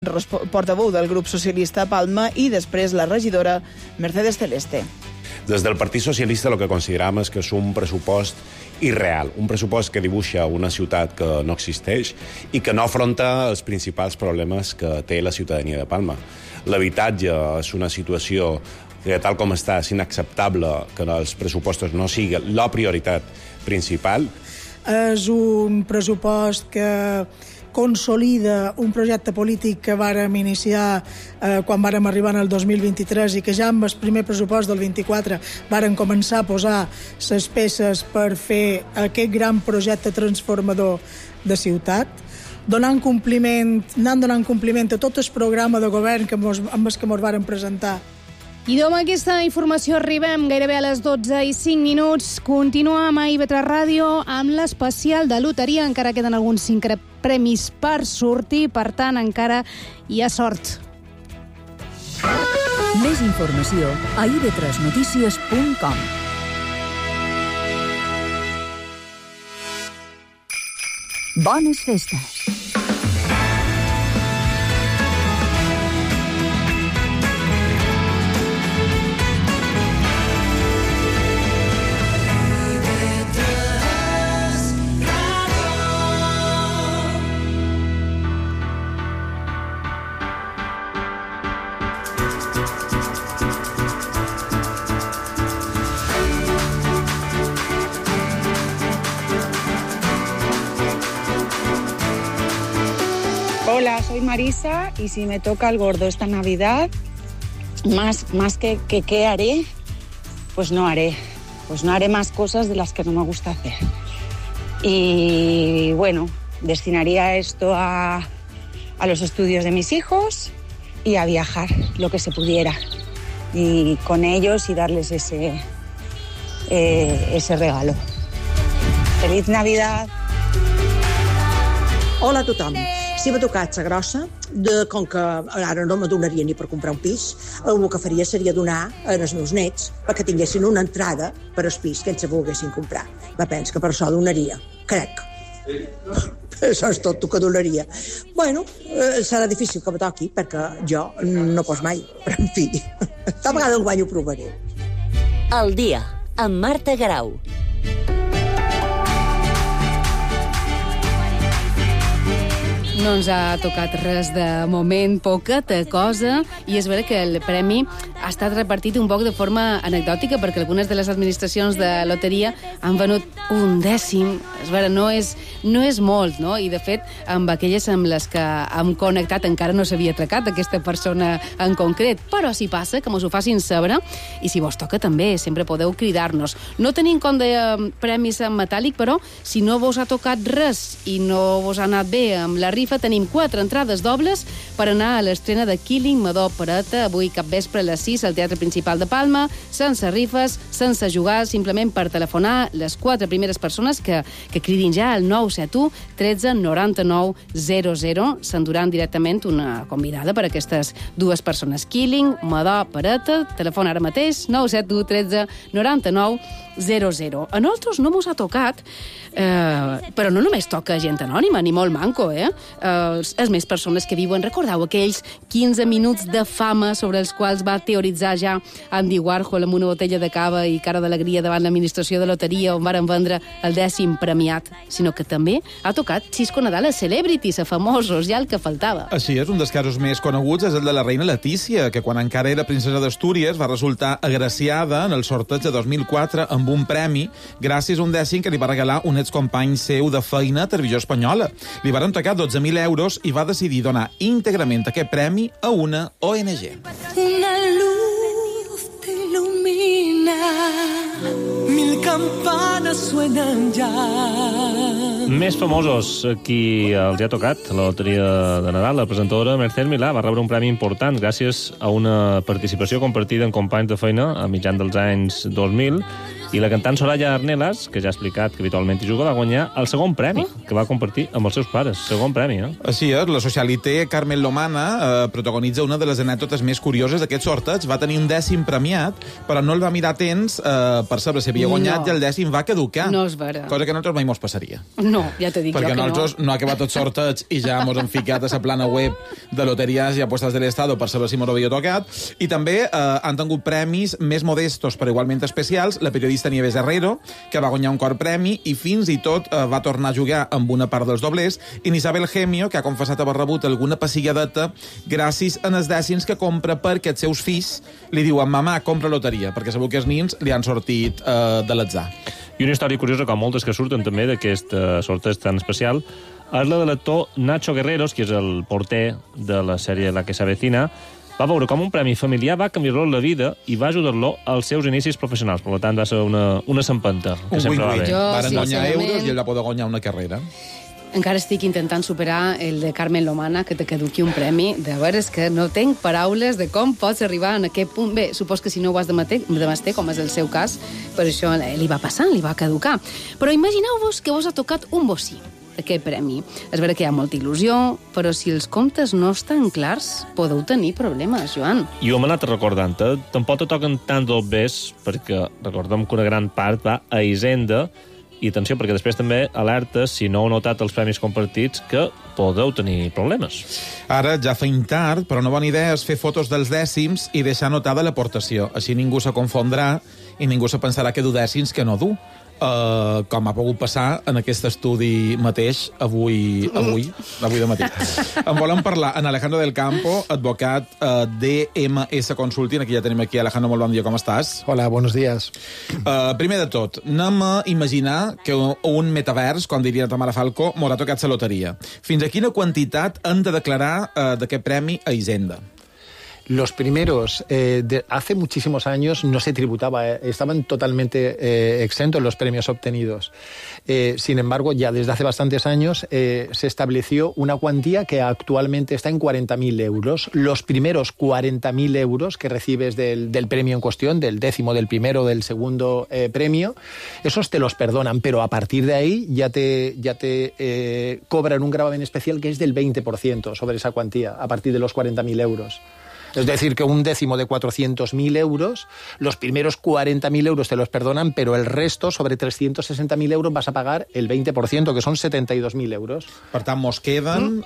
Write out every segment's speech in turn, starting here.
portaveu del grup socialista a Palma, i després la regidora Mercedes Celeste. Des del Partit Socialista el que consideram és que és un pressupost irreal, un pressupost que dibuixa una ciutat que no existeix i que no afronta els principals problemes que té la ciutadania de Palma. L'habitatge és una situació que, tal com està, és inacceptable que els pressupostos no siguin la prioritat principal. És un pressupost que consolida un projecte polític que vàrem iniciar quan vàrem arribar en el 2023 i que ja amb el primer pressupost del 24 vàrem començar a posar les peces per fer aquest gran projecte transformador de ciutat, anant donant compliment a tot el programa de govern amb el que ens vàrem presentar. I amb aquesta informació arribem gairebé a les 12:05. Continuem a IB3 Ràdio amb l'especial de loteria. Encara queden alguns 5 premis per sortir, per tant, encara hi ha sort. Més informació a ib3notícies.com. Bones festes! Hola, soy Marisa y si me toca el gordo esta Navidad, más que qué haré, pues no haré. Pues no haré más cosas de las que no me gusta hacer. Y bueno, destinaría esto a los estudios de mis hijos y a viajar, lo que se pudiera. Y con ellos y darles ese regalo. ¡Feliz Navidad! Hola a tothom. Si m'ha tocat sa grossa, com que ara no me donaria ni per comprar un pis, el que faria seria donar als meus nets perquè tinguessin una entrada per al pis que ells se volguessin comprar. Me penso que per això donaria. Crec. Això és tot el que donaria. Bueno, serà difícil que me toqui perquè jo no pots mai, però en fi, tal vegada enguany ho provaré. El dia, amb Marta Garau. No ens ha tocat res de moment, poqueta cosa, i és vera que el premi ha estat repartit un poc de forma anecdòtica perquè algunes de les administracions de loteria han venut 1/10. És vera, no és molt, no? I de fet, amb aquelles amb les que hem connectat encara no s'havia atracat aquesta persona en concret, però si passa, que mos ho facin saber, i si vos toca també, sempre podeu cridar-nos. No tenim, com deia, premis en metàl·lic, però si no vos ha tocat res i no vos ha anat bé amb la rifa, tenim 4 entrades dobles per anar a l'estrena de Killing Madó Pereta avui capvespre a les 6 al Teatre Principal de Palma, sense rifes, sense jugar, simplement per telefonar les 4 primeres persones que cridin ja al 971 13 99 00. S'enduran directament una convidada per a aquestes dues persones. Killing Madó Pereta, telefona ara mateix 971 13 99 00. A nosaltres no mos ha tocat, però no només toca gent anònima, ni molt manco, és més persones que viuen. Recordeu aquells 15 minuts de fama sobre els quals va teoritzar ja Andy Warhol amb una botella de cava i cara d'alegria davant l'administració de loteria on varen vendre el 10è premiat, sinó que també ha tocat Xisco Nadal a celebrities, a famosos, ja el que faltava. Així és, un dels casos més coneguts és el de la reina Letícia, que quan encara era princesa d'Astúries va resultar agraciada en el sorteig de 2004 amb un premi gràcies a un 10è que li va regalar un excompany seu de feina a Televisió Espanyola. Li varen tocar 12.000 euros i va decidir donar íntegrament aquest premi a una ONG. Una luz te ilumina, 1000 campanas suenan ya. Més famosos, qui els ha tocat la loteria de Nadal, la presentadora Mercè Milà va rebre un premi important gràcies a una participació compartida amb companys de feina a mitjan dels anys 2000 I la cantant Soraya Arnelas, que ja ha explicat que habitualment hi juga, va guanyar el segon premi, que va compartir amb els seus pares. Segon premi, eh? Així és, la socialité Carmen Lomana protagonitza una de les anècdotes més curioses d'aquest sorteig. Va tenir un 10è premiat, però no el va mirar a temps per saber si havia guanyat i el 10è va caducar. No és vera. Cosa que a nosaltres mai mos passaria. No, ja te dic perquè jo que no. Perquè nosaltres no ha acabat tot sorteig i ja mos hem ficat a la plana web de Loterías i Apuestas del Estado per saber si mos havia tocat. I també han tingut premis més modestos però igualment especials. La periodista Nieves Herrero, que va guanyar un quart premi i fins i tot va tornar a jugar amb una part dels doblers. I Isabel Gemio, que ha confessat haver rebut alguna passilladeta gràcies a els dècims que compra perquè els seus fills li diuen mamà, compra loteria, perquè sabeu que els nins li han sortit de l'atzar. I una història curiosa, com moltes que surten també d'aquest sorteig tan especial, és la de l'actor Nacho Guerreros, que és el porter de la sèrie La que s'avecina. Va veure com un premi familiar va canviar-lo la vida i va ajudar-lo als seus inicis professionals. Per tant, va ser una sempenta. Un win-win. Varen guanyar sincerament, euros i ell va poder guanyar una carrera. Encara estic intentant superar el de Carmen Lomana, que te caduqui un premi. De veres que no tenc paraules de com pots arribar en aquest punt. Bé, supos que si no ho has de master, com és el seu cas, per això li va passar, li va caducar. Però imagineu-vos que vos ha tocat un bocí, aquest premi. És vera que hi ha molta il·lusió, però si els comptes no estan clars, podeu tenir problemes, Joan. I ho hem anat recordant, tampoc te toquen tant dobbers, perquè recordem que una gran part va a Hisenda. I atenció, perquè després també alerta, si no heu notat els premis compartits, que podeu tenir problemes. Ara ja feim tard, però una bona idea és fer fotos dels dècims i deixar anotada l'aportació. Així ningú se confondrà i ningú se pensarà que du dècims que no du. Com ha pogut passar en aquest estudi mateix avui de matí. En volem parlar en Alejandro del Campo, advocat DMS Consulting. Aquí ja tenim aquí. Alejandro, molt bon dia, com estàs? Hola, buenos días. Primer de tot, anem a imaginar que un metavers, com diria Tamara Falco, m'haurà tocat la loteria. Fins a quina quantitat han de declarar d'aquest premi a Hisenda? Los primeros, hace muchísimos años no se tributaba, estaban totalmente exentos los premios obtenidos. Sin embargo, ya desde hace bastantes años se estableció una cuantía que actualmente está en 40.000 euros. Los primeros 40.000 euros que recibes del premio en cuestión, del décimo, del primero, del segundo premio, esos te los perdonan, pero a partir de ahí ya te cobran un gravamen especial que es del 20% sobre esa cuantía, a partir de los 40.000 euros. Es decir, que un décimo de 400.000 euros, los primeros 40.000 euros te los perdonan, pero el resto, sobre 360.000 euros, vas a pagar el 20%, que son 72.000 euros. Per tant, mos queden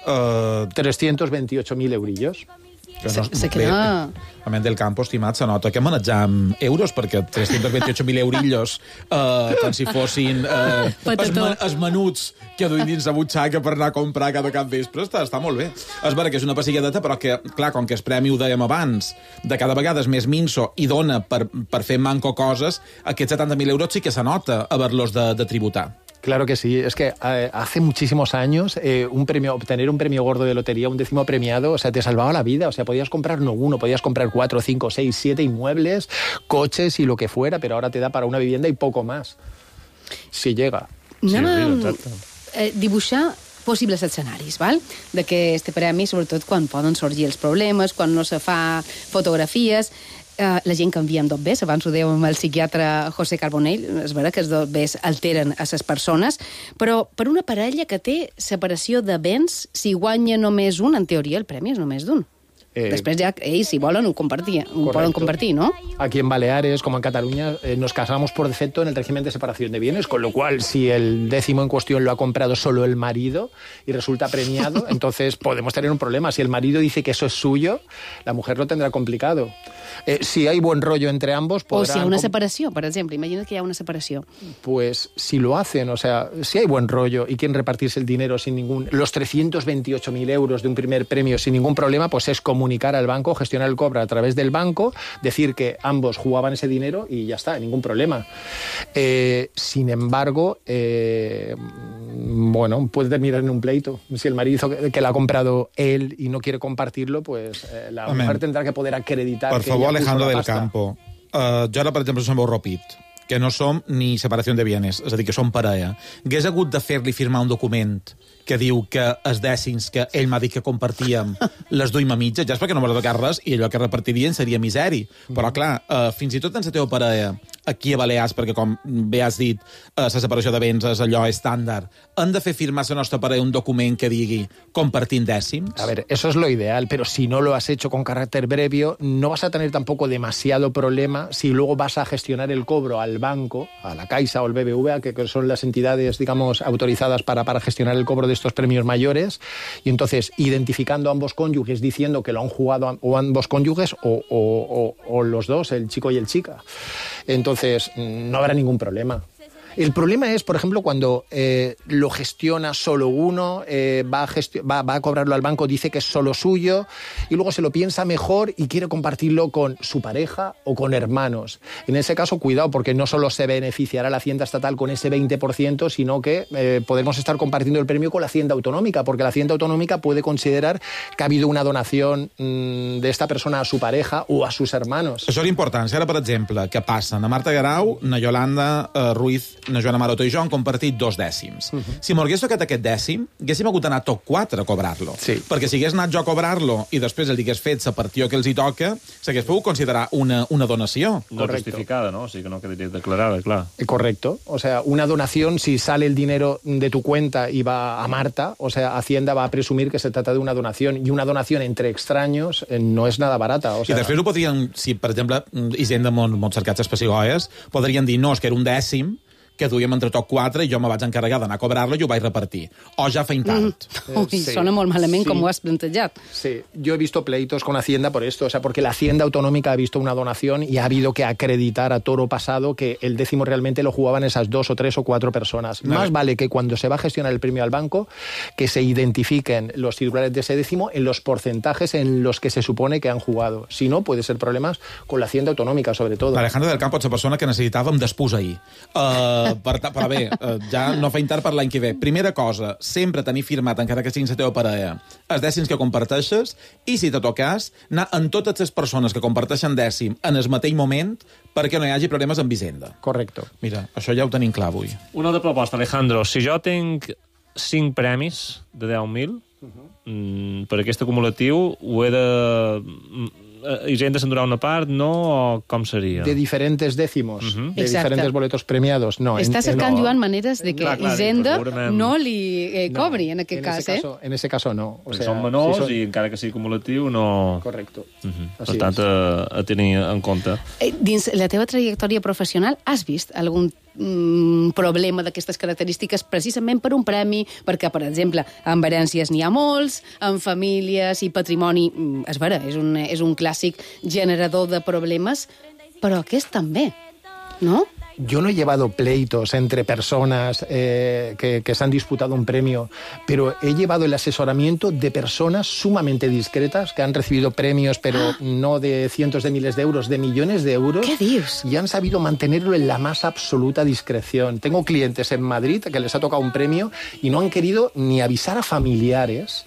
328.000 eurillos. Se queda... Realment del Campo, estimat, se nota que manejam euros, perquè 328.000 eurillos, com si fossin els menuts que duim dins la butxaca per anar a comprar cada cap vespre, està molt bé. És vera que és una passilladeta, però que, clar, com que el premi, ho dèiem abans, de cada vegada és més minso i dona per fer manco coses, aquests 70.000 euros sí que se nota haver-los de tributar. Claro que sí, es que hace muchísimos años obtener un premio gordo de lotería, un décimo premiado, o sea, te salvaba la vida, o sea, podías comprar no uno, podías comprar 4, 5, 6, 7 inmuebles, coches y lo que fuera, pero ahora te da para una vivienda y poco más, si llega. Anem a dibuixar possibles escenaris, val? D'aquest premi, sobretot quan poden sorgir els problemes, quan no se fa fotografies. La gent canvia en dobbers, abans ho dèiem amb el psiquiatre José Carbonell, és vera que els dobbers alteren a les persones, però per una parella que té separació de béns, si guanya només un, en teoria el premi és només d'un. Després ja ells, si volen, ho poden compartir, ¿no? Aquí en Baleares, como en Cataluña, nos casamos por defecto en el régimen de separación de bienes, con lo cual, si el décimo en cuestión lo ha comprado solo el marido y resulta premiado, entonces podemos tener un problema. Si el marido dice que eso es suyo, la mujer lo tendrá complicado. Si hay buen rollo entre ambos, podrán... O si hi ha una separació, per exemple. Imagina't que hi ha una separació. Pues si lo hacen, o sea, si hay buen rollo y quieren repartirse el dinero sin ningún... Los 328.000 euros de un primer premio sin ningún problema, pues es comunicar al banco, gestionar el cobro a través del banco, decir que ambos jugaban ese dinero y ya está, ningún problema. Sin embargo, bueno, puede terminar en un pleito. Si el marido que la ha comprado él y no quiere compartirlo, pues la mujer tendrà que poder acreditar... Per favor, Alejandro del Campo. Jo ara, per exemple, som Europit, que no som ni separació de bienes, és a dir, que som parella. Hagués hagut de fer-li firmar un document que diu que els dècims que ell m'ha dit que compartíem les duim a mitja, ja és perquè no m'ha de tocar res i allò que repartirien seria miseri. Però, clar, fins i tot en la teva parella aquí a Balears, perquè com bé has dit, la separació de béns és allò estàndard, han de fer firmar a la nostra parella un document que digui compartint dècims? A ver, eso es lo ideal, pero si no lo has hecho con carácter previo, no vas a tener tampoco demasiado problema si luego vas a gestionar el cobro al banco, a la Caixa o el BBVA, que son las entidades, digamos, autorizadas para gestionar el cobro de estos premios mayores, y entonces identificando a ambos cónyuges, diciendo que lo han jugado o ambos cónyuges o los dos, el chico y el chica. Entonces, no habrá ningún problema. El problema es, por ejemplo, cuando lo gestiona solo uno, va a cobrarlo al banco, dice que es solo suyo, y luego se lo piensa mejor y quiere compartirlo con su pareja o con hermanos. En ese caso, cuidado, porque no solo se beneficiará la Hacienda estatal con ese 20%, sino que podemos estar compartiendo el premio con la Hacienda autonómica, porque la Hacienda autonómica puede considerar que ha habido una donación de esta persona a su pareja o a sus hermanos. Això és important. Si ara, per exemple, què passa? Na Marta Garau, na Yolanda Ruiz, na Joana Maroto i jo han compartit 2 dècims. Si m'hagués tocat aquest dècim, haguéssim hagut d'anar tot 4 a cobrar-lo. Sí. Perquè si hagués anat jo a cobrar-lo i després el digués fet la partió que els hi toca, s'hagués pogut considerar una donació. No justificada, ¿no? O sigui que no quedaria declarada, clar. Correcto. O sea, una donación, si sale el dinero de tu cuenta y va a Marta, o sea, Hacienda va a presumir que se trata de una donación, y una donación entre extraños no es nada barata. O sea... I després ho podrien, si per exemple, Hisenda molt cercats els pessigolles, podrien dir, no, és que era un dècim, que duíem entre tot 4 i jo me vaig encarregar d'anar a cobrar-lo i ho vaig repartir. O ja feim tard. Ui, sona molt malament com ho has plantejat. Sí, yo he visto pleitos con Hacienda por esto, o sea, porque la Hacienda autonómica ha visto una donación y ha habido que acreditar a toro pasado que el décimo realmente lo jugaban esas 2 o 3 o 4 personas. Más vale que cuando se va a gestionar el premio al banco, que se identifiquen los titulares de ese décimo en los porcentajes en los que se supone que han jugado. Si no, puede ser problemas con la Hacienda autonómica, sobre todo. Alejandro del Campo és la persona que necessitàvem després ahir. Però bé, ja no feim tard per l'any que ve. Primera cosa, sempre tenir firmat, encara que siguin la teva parella, els dècims que comparteixes, i si te tocas, anar amb totes les persones que comparteixen dècim en el mateix moment perquè no hi hagi problemes amb Hisenda. Correcto. Mira, això ja ho tenim clar avui. Una altra proposta, Alejandro. Si jo tinc 5 premis de 10.000, per aquest acumulatiu ho he de... Hisenda se'n durarà una part, no? O com seria? De diferentes décimos, de Exacte. diferentes boletos premiados. No, Està cercant, Joan, maneres de que Hisenda no li cobri, en aquest cas, En ese caso no. O sea, són menors i encara que sigui acumulatiu no... Correcto. Per tant, a tenir en compte. Dins la teva trajectòria professional, has vist algun problema d'aquestes característiques precisament per un premi? Perquè, per exemple, amb herències n'hi ha molts, amb famílies i patrimoni, és vera, és un clàssic generador de problemes, però aquest també, no? Yo no he llevado pleitos entre personas que se han disputado un premio, pero he llevado el asesoramiento de personas sumamente discretas que han recibido premios, pero no de cientos de miles de euros, de millones de euros. ¿Qué dices? Y han sabido mantenerlo en la más absoluta discreción. Tengo clientes en Madrid que les ha tocado un premio y no han querido ni avisar a familiares,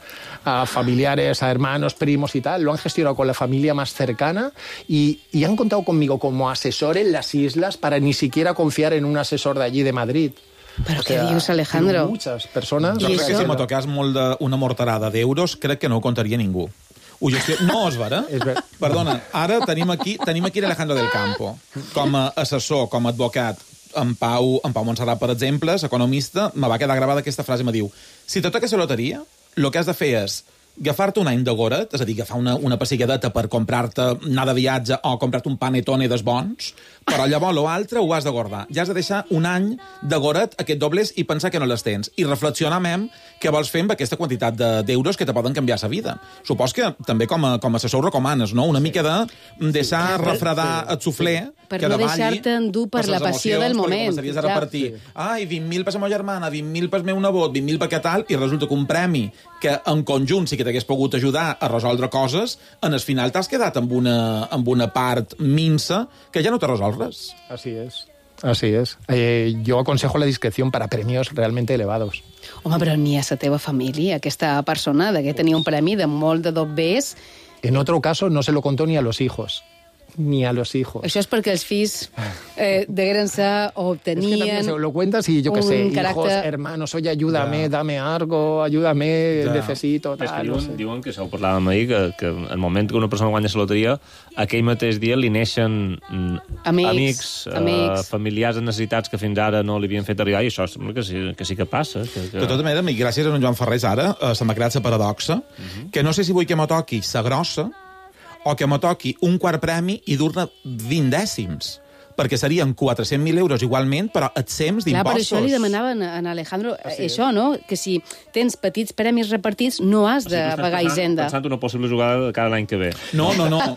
a hermanos, primos y tal. Lo han gestionado con la familia más cercana y han contado conmigo como asesor en las islas para ni siquiera confiar en un asesor de allí de Madrid. Però què dius, Alejandro? Muchas persones... Jo crec que si me tocàs una morterada d'euros, crec que no ho contaria ningú. No, és vera? Perdona, ara tenim aquí Alejandro del Campo, com a assessor, com a advocat. En Pau Montserrat, per exemple, economista, me va quedar gravada aquesta frase, me diu: si te toques la loteria, el que has de fer és agafar-te un any de goret, és a dir, agafar una pessigadeta per comprar-te, anar de viatge o comprar-te un panetone dels bons, però llavors l'altre ho has de guardar. Ja has de deixar un any de goret aquest dobles i pensar que no les tens. I reflexionar amb què vols fer amb aquesta quantitat d'euros que te poden canviar la vida. Supos que també com a assessor recomanes, no? Una mica de deixar refredar el suflé, per que no davalli deixar-te endur per la passió del moment. Perquè començaries a repartir, 20.000 per la meva germana, 20.000 per meu nebot, 20.000 per què tal, i resulta que un premi que en conjunt sí que t'hagués pogut ajudar a resoldre coses, en el final t'has quedat amb una part minsa que ja no te resol res. Así es. Así es. Yo aconsejo la discreción para premios realmente elevados. Home, però ni a la teva família, aquesta persona que tenia un premi de molt de dos Bs... En otro caso no se lo contó ni a los hijos. ni a los hijos. Això és perquè els fills degueren ser o tenien... Es que también lo cuentas y yo qué sé, hijos, hermanos, oye, ayúdame, dame algo, ayúdame, necesito, tal, no sé. Diuen que això ho parlàvem ahir, que en el moment que una persona guanya la loteria, aquell mateix dia li neixen amics, familiars amb necessitats que fins ara no li havien fet arribar, i això sembla que sí que passa. De tota manera, gràcies a en Joan Ferrés, ara se m'ha creat la paradoxa, que no sé si vull que me toqui la grossa o que me toqui un quart premi i dur-ne 20 dècims, perquè serien 400.000 euros igualment, però exempts d'impostos. Clar, per això li demanaven a Alejandro això, no? Que si tens petits premis repartits no has de pagar Hisenda. Pensant una possible jugada cada l'any que ve. No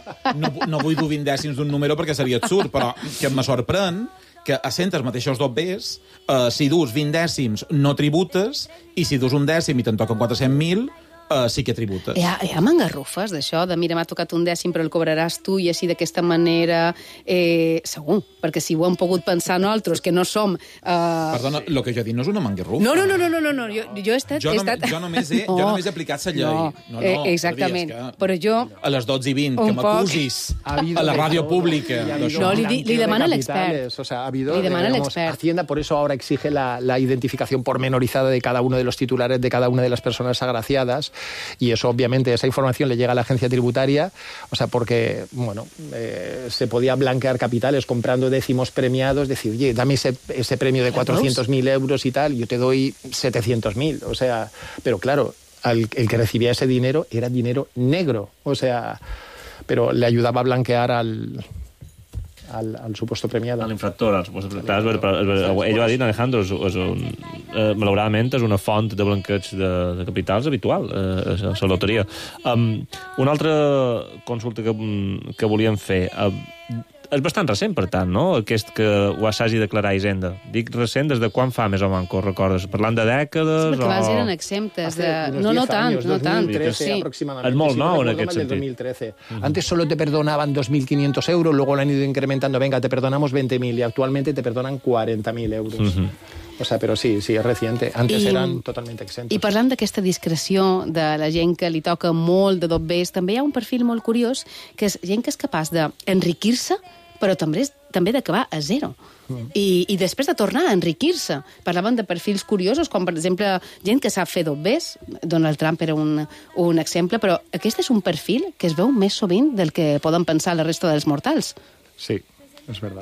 vull dur 20 dècims d'un número perquè seria absurd, però que me sorprèn que a centres mateixos dobbers, si dus 20 dècims no tributes, i si dus un dècim i te'n toquen 400.000, sí que tributes. Hi ha mangarrufes d'això, de mira, m'ha tocat un dècim però el cobraràs tu i així d'aquesta manera, segur, perquè si ho hem pogut pensar nosaltres, que no som... Perdona, el que jo he dit no és una mangarrufa. No, jo he estat... Jo només he aplicat la llei. No, exactament, però jo... A les 12:20, que m'acusis a la ràdio pública. No, li demana l'expert. O sea, ha habido, Hacienda por eso ahora exige la identificación pormenorizada de cada uno de los titulares de cada una de las personas agraciadas. Y eso, obviamente, esa información le llega a la agencia tributaria, o sea, porque, bueno, se podía blanquear capitales comprando décimos premiados, decir, oye, dame ese premio de 400.000 euros y tal, yo te doy 700.000, o sea, pero claro, el que recibía ese dinero era dinero negro, o sea, pero le ayudaba a blanquear al supuesto premiado. A l'infractor, al supuesto premiado. Ell ho ha dit, Alejandro, malauradament és una font de blanqueig de capitals habitual, la loteria. Una altra consulta que volíem fer. És bastant recent, per tant, no?, aquest que ho s'hagi de declarar a Hisenda. Dic recent, des de quan fa més o manco, recordes? Parlant de dècades? Sí, perquè abans eren exemptes. No tant. 2013 aproximadamente. És molt nou en aquest sentit. 2013. Antes solo te perdonaban 2.500 euros, luego lo han ido incrementando. Venga, te perdonamos 20.000 y actualmente te perdonan 40.000 euros. O sea, però sí, és reciente. Antes eren totalment exentos. I parlant d'aquesta discreció de la gent que li toca molt de dobbers, també hi ha un perfil molt curiós, que és gent que és capaç d'enriquir-se, però també d'acabar a zero. I després de tornar a enriquir-se. Parlaven de perfils curiosos, com per exemple gent que sap fer dobbers. Donald Trump era un exemple, però aquest és un perfil que es veu més sovint del que poden pensar la resta dels mortals. Sí, és verdad.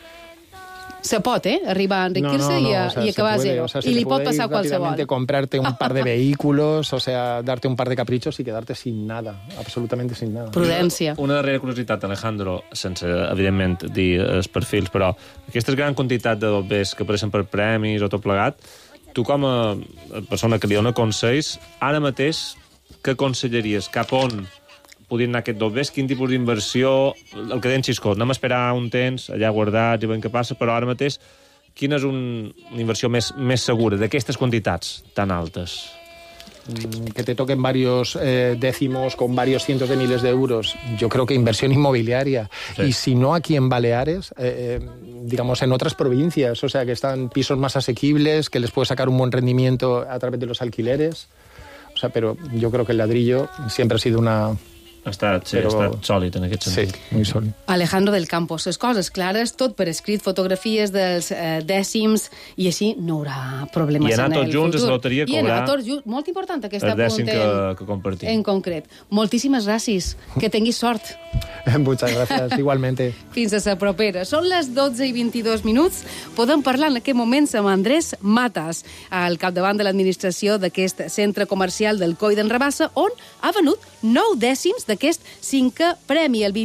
Se pot, arribar a enriquir-se y acabar a zero. O sea, y le pot pasar a qualsevol. Comprarte un par de vehículos, o sea, darte un par de caprichos y quedarte sin nada, absolutamente sin nada. Prudència. Una darrera curiositat, Alejandro, sense, evidentment, dir els perfils, però aquesta gran quantitat de dobbers que apareixen per premis o tot plegat, tu com a persona que li dona consells, ara mateix, què aconsellaries? Cap on podien anar aquests dobbers, quin tipus d'inversió, el que deien Xiscó, anem a esperar un temps, allà guardats i veiem què passa, però ara mateix, quina és una inversió més segura d'aquestes quantitats tan altes? Que te toquen varios décimos con varios cientos de miles de euros. Yo creo que inversión inmobiliaria. Sí. Y si no aquí en Baleares, digamos en otras provincias, o sea, que están pisos más asequibles, que les puede sacar un buen rendimiento a través de los alquileres. O sea, pero yo creo que el ladrillo siempre ha sido una... Ha estat sòlid en aquest sentit. Sí, molt sòlid. Alejandro del Campos, les coses clares, tot per escrit, fotografies dels dècims, i així no hi haurà problemes en el futur. I anar tots junts a la loteria cobrar... I anar tots junts, molt important aquesta el dècim que compartim. En concret. Moltíssimes gràcies, que tinguis sort. Muchas gracias, igualmente. Fins a la propera. Són les 12:22. Podem parlar en aquest moment amb Andrés Matas, al capdavant de l'administració d'aquest centre comercial del Coll d'en Rabassa, on ha venut 9 dècims d'aquest 5è premi, el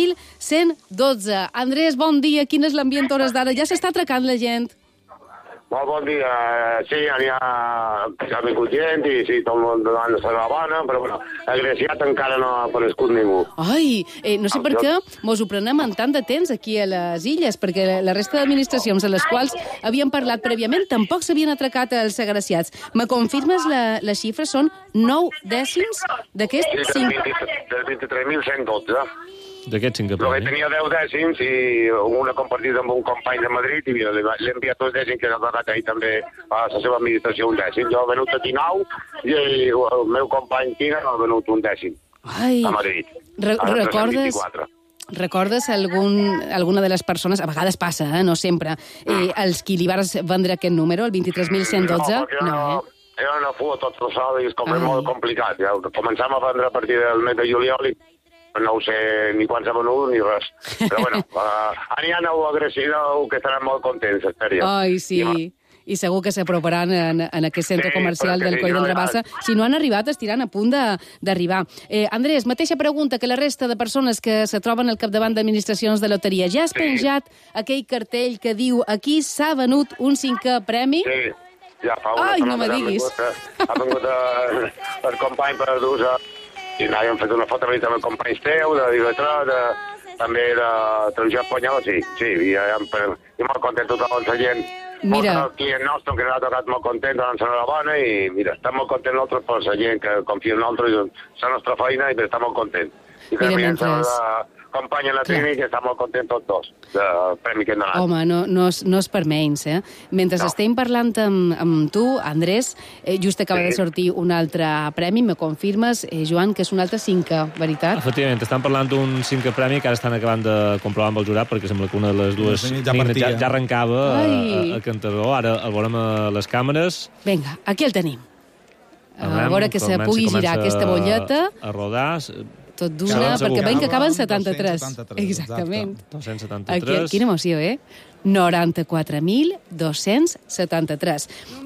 23.112. Andrés, bon dia. Quin és l'ambient a hores d'ara? Ja s'està atracant la gent? Molt bon dia. Sí, ha vingut gent i sí, tot el món davant de la caravana, però bueno, agraciat encara no ha aparegut ningú. Ai, no sé per què mos ho prenem en tant de temps aquí a les illes, perquè la resta d'administracions a les quals havíem parlat prèviament tampoc s'havien atracat els agraciats. Me confirmes la xifra? Són 9 dècims d'aquest 5... Del 23.112. D'aquest 5è premi. Perquè tenia 10 dècims i una compartida amb un company de Madrid i mira, l'he enviat 2 dècims que ha pagat ahir també a la seva administració un dècim. Jo he venut aquí 9 i el meu company Quina ha venut un dècim a Madrid. Recordes... Recordes alguna de les persones, a vegades passa, no sempre, els qui li vas vendre aquest número, el 23.112? No, jo no fou tot trossada i és molt complicat. Ja. Començam a vendre a partir del mes de juliol i no ho sé ni quan s'ha venut ni res. Però bueno, n'hi ha nou agressius que estaran molt contents, espero. Ai, sí. I segur que s'aproparan en aquest centre comercial del Coll d'en Rabassa. Si no han arribat, estiran a punt d'arribar. Andrés, mateixa pregunta que la resta de persones que se troben al capdavant d'administracions de loteria. Ja has penjat aquell cartell que diu aquí s'ha venut un 5è premi? Sí, ja fa una setmana. Ai, no me diguis. Ha vingut el company per dur-se i hem fet una foto amb els companys teu, de Divetra, també de Televisió Espanyola, sí, i molt content tothom amb la gent. Mira. El client nostre, que ens ha tocat molt content, donant-se enhorabona, i mira, estem molt contents nosaltres per la gent que confia en nosaltres, és la nostra feina i estem molt contents. I també ens acompanya la Trini, que està molt content tots dos, del premi que hem donat. Home, no és per menys, eh? Mentre estem parlant amb tu, Andrés, just acaba de sortir un altre premi, me confirmes, Joan, que és un altre 5è, veritat? Efectivament, estan parlant d'un 5è premi que ara estan acabant de comprovar amb el jurat, perquè sembla que una de les dues ja arrencava a cantador. Ara el veurem a les càmeres. Vinga, aquí el tenim. A veure que se pugui girar aquesta bolleta. A rodar. Tot d'una, perquè veiem que acaba en 73. Exactament. 273. Quina emoció, eh? 94.273.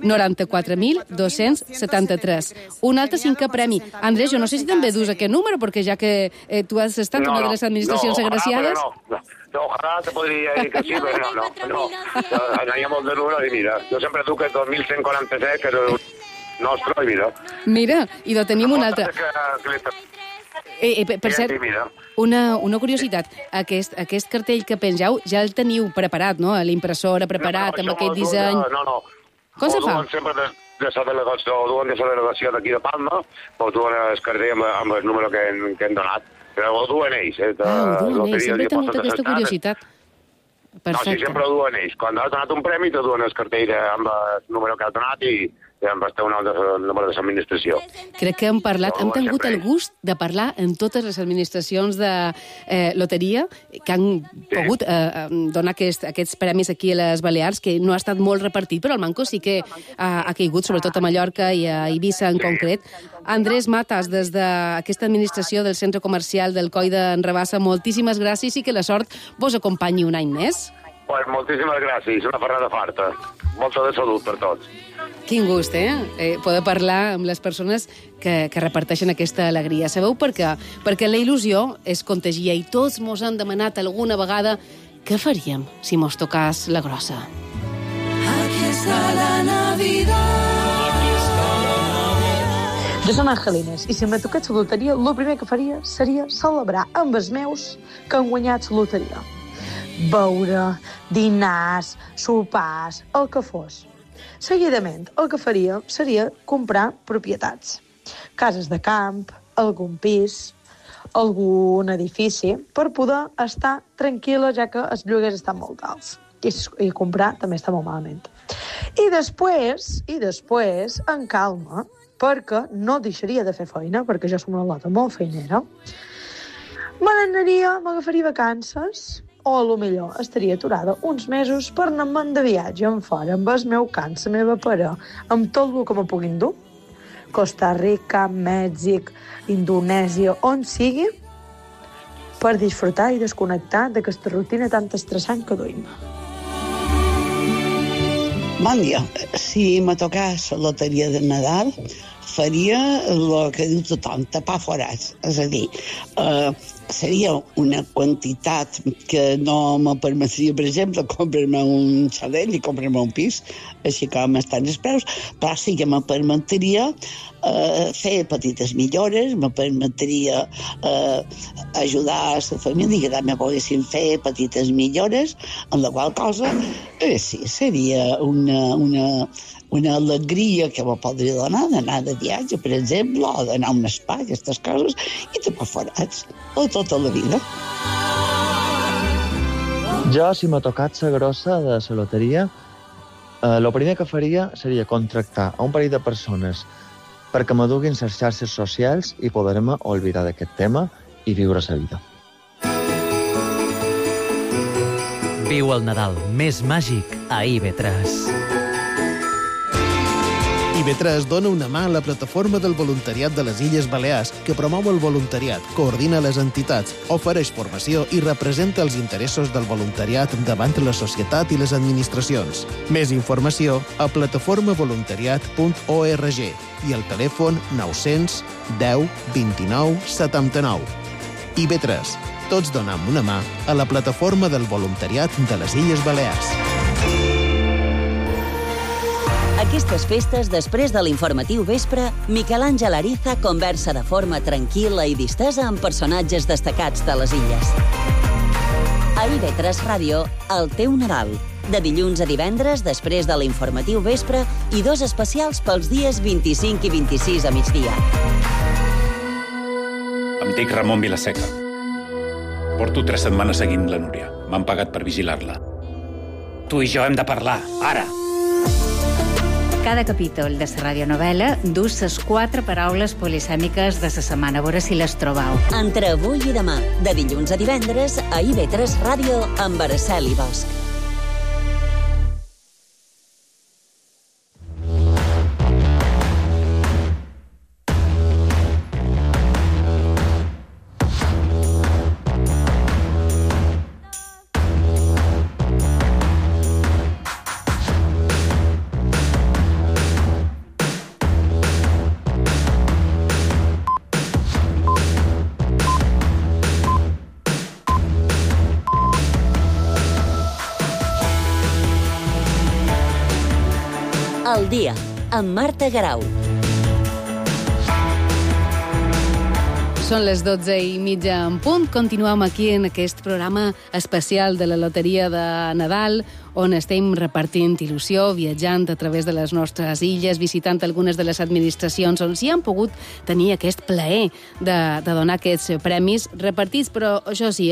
94.273. Un altre 5è premi. Andrés, jo no sé si també dus aquest número, perquè ja que tu has estat en una de les administracions agraciades... Ojalá te podria dir que sí, però no. N'hi ha molt de números i mira, jo sempre duc el 2147, que és el nostre, i mira. Mira, i tenim un altre... Per cert, una curiositat, aquest cartell que pengeu ja el teniu preparat, no? A l'impressora preparat, amb aquest disseny... No. Com se fa? Ho duen sempre de la delegació d'aquí de Palma, ho duen el cartell amb el número que hem donat. Però ho duen ells. Ho duen ells, sempre he tingut aquesta curiositat. No, sí, sempre ho duen ells. Quan has donat un premi, te duen el cartell amb el número que has donat i amb el teu número de l'administració. Crec que hem tingut el gust de parlar en totes les administracions de loteria que han pogut donar aquests premis aquí a les Balears, que no ha estat molt repartit, però el manco sí que ha caigut, sobretot a Mallorca i a Eivissa en concret. Andrés Matas, des d'aquesta administració del centre comercial del Coll d'en Rabassa, moltíssimes gràcies i que la sort vos acompanyi un any més. Pues moltíssimes gràcies, una ferrada farta. Molta de salut per tots. Quin gust, poder parlar amb les persones que reparteixen aquesta alegria. Sabeu per què? Perquè la il·lusió es contagia i tots mos han demanat alguna vegada què faríem si mos tocàs la grossa. Aquí està la Navidad. Jo som Angelines i si me toqués la loteria, el primer que faria seria celebrar amb els meus que han guanyat la loteria. Beure, dinars, sopars, el que fos. Seguidament, el que faria seria comprar propietats. Cases de camp, algun pis, algun edifici, per poder estar tranquil·la, ja que els lloguers estan molt alts. I comprar també està molt malament. I després, en calma, perquè no deixaria de fer feina, perquè jo som una lota molt feinera, m'agafaria vacances, o potser estaria aturada uns mesos per anar-me'n de viatge en fora amb el meu can, la meva parella, amb tot el que me puguin dur. Costa Rica, Mèxic, Indonèsia, on sigui, per disfrutar i desconnectar d'aquesta rutina tan estressant que duim. Bon dia. Si me tocés la loteria de Nadal, faria el que diu tothom, tapar forats. És a dir, seria una quantitat que no me permetria, per exemple, comprar-me un xalet i comprar-me un pis, així com estan els preus, però sí que me permetria fer petites millores, me permetria ajudar a la família que també poguessin fer petites millores, en la qual cosa, sí, seria una alegria que me podria donar d'anar de viatge, per exemple, o d'anar a un spa, aquestes coses, i tapar forats tota la vida. Jo, si m'ha tocat la grossa de la loteria, el primer que faria seria contractar a un parell de persones perquè m'aduguin les xarxes socials i poder-me oblidar d'aquest tema i viure la vida. Viu el Nadal més màgic a IB3. IB3 dona una mà a la plataforma del voluntariat de les Illes Balears, que promou el voluntariat, coordina les entitats, ofereix formació i representa els interessos del voluntariat davant la societat i les administracions. Més informació a plataformavoluntariat.org i al telèfon 900 10 29 79. IB3. Tots donem una mà a la plataforma del voluntariat de les Illes Balears. Aquestes festes, després de l'informatiu vespre, Miquel Àngel Ariza conversa de forma tranquil·la i distesa amb personatges destacats de les illes. A IB3 Ràdio, el teu Nadal. De dilluns a divendres, després de l'informatiu vespre, i 2 especials pels dies 25 i 26 a migdia. Em dic Ramon Vilaseca. Porto 3 setmanes seguint la Núria. M'han pagat per vigilar-la. Tu i jo hem de parlar, ara! Cada capítol de la radionovel·la dus les 4 paraules polisèmiques de la setmana. A veure si les trobeu. Entre avui i demà, de dilluns a divendres, a IB3 Ràdio amb Araceli Bosch. El dia, amb Marta Garau. Són les 12:30 en punt. Continuem aquí en aquest programa especial de la Loteria de Nadal, on estem repartint il·lusió, viatjant a través de les nostres illes, visitant algunes de les administracions on s'hi han pogut tenir aquest plaer de donar aquests premis repartits, però això sí,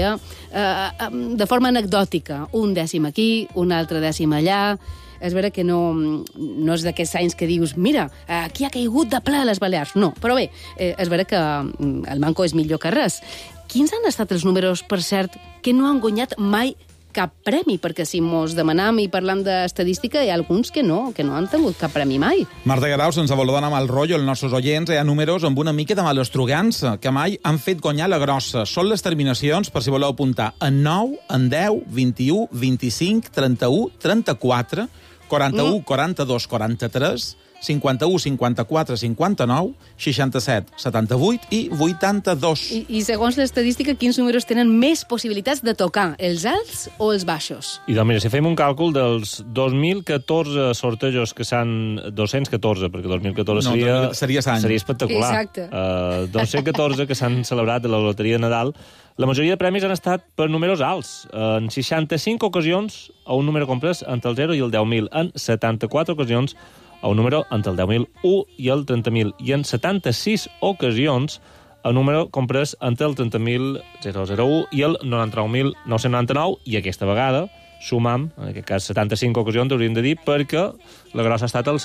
de forma anecdòtica. Un dècim aquí, un altre dècim allà. És vera que no és d'aquests anys que dius mira, aquí ha caigut de ple a les Balears. No, però bé, és vera que el manco és millor que res. Quins han estat els números, per cert, que no han guanyat mai cap premi? Perquè si mos demanam i parlam d'estadística, hi ha alguns que no han tingut cap premi mai. Marta Garau, sense voler donar mal rotllo als nostres oients, hi ha números amb una mica de malestrugança, que mai han fet guanyar la grossa. Són les terminacions, per si voleu apuntar, en 9, en 10, 21, 25, 31, 34... 41, 42, 43, 51, 54, 59, 67, 78 i 82. I segons l'estadística, quins números tenen més possibilitats de tocar, els alts o els baixos? I doncs mira, si fem un càlcul dels 2014 sortejos que s'han... 214, perquè 2014 seria espectacular. Exacte. 214 que s'han celebrat de la Loteria de Nadal. La majoria de premis han estat per números alts. En 65 ocasions, a un número comprès entre el 0 i el 10.000. En 74 ocasions, a un número entre el 10.001 i el 30.000. I en 76 ocasions, a un número comprès entre el 30.001 i el 99.999. I aquesta vegada sumam, en aquest cas 75 ocasions, hauríem de dir, perquè la grossa ha estat el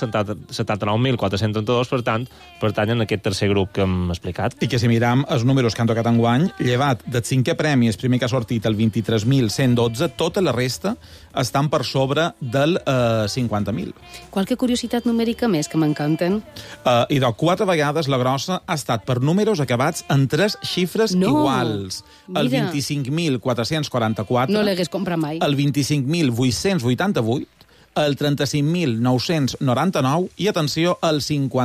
79.432, per tant, pertanyen a aquest tercer grup que hem explicat. I que si miram els números que han tocat enguany, llevat del 5è premi, el primer que ha sortit, el 23.112, tota la resta estan per sobre del 50.000. Qualque curiositat numèrica més que m'encanten? I de 4 vegades la grossa ha estat per números acabats en 3 xifres iguals. Mira. El 25.444... No l'hagués comprat mai. El 25.888, el 35.999 i, atenció, el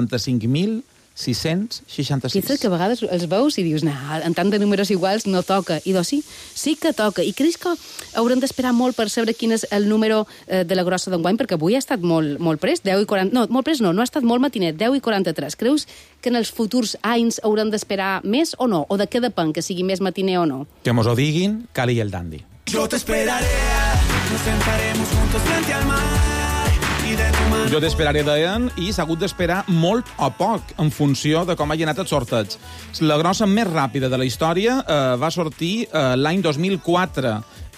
55.666. Pensa que a vegades els veus i dius, en tant de números iguals no toca. I doncs sí que toca. I creus que haurem d'esperar molt per saber quin és el número de la grossa d'enguany? Perquè avui ha estat molt prest, 10 i 40... No, molt prest no ha estat molt matinet, 10 i 43. Creus que en els futurs anys haurem d'esperar més o no? O de què depèn, que sigui més matiner o no? Que mos ho diguin Cali i el Dandy. Yo te esperaré, nos sentaremos juntos frente al mar. Jo t'esperaré, deien, i s'ha hagut d'esperar molt o poc en funció de com hagi anat el sorteig. La grossa més ràpida de la història va sortir l'any 2004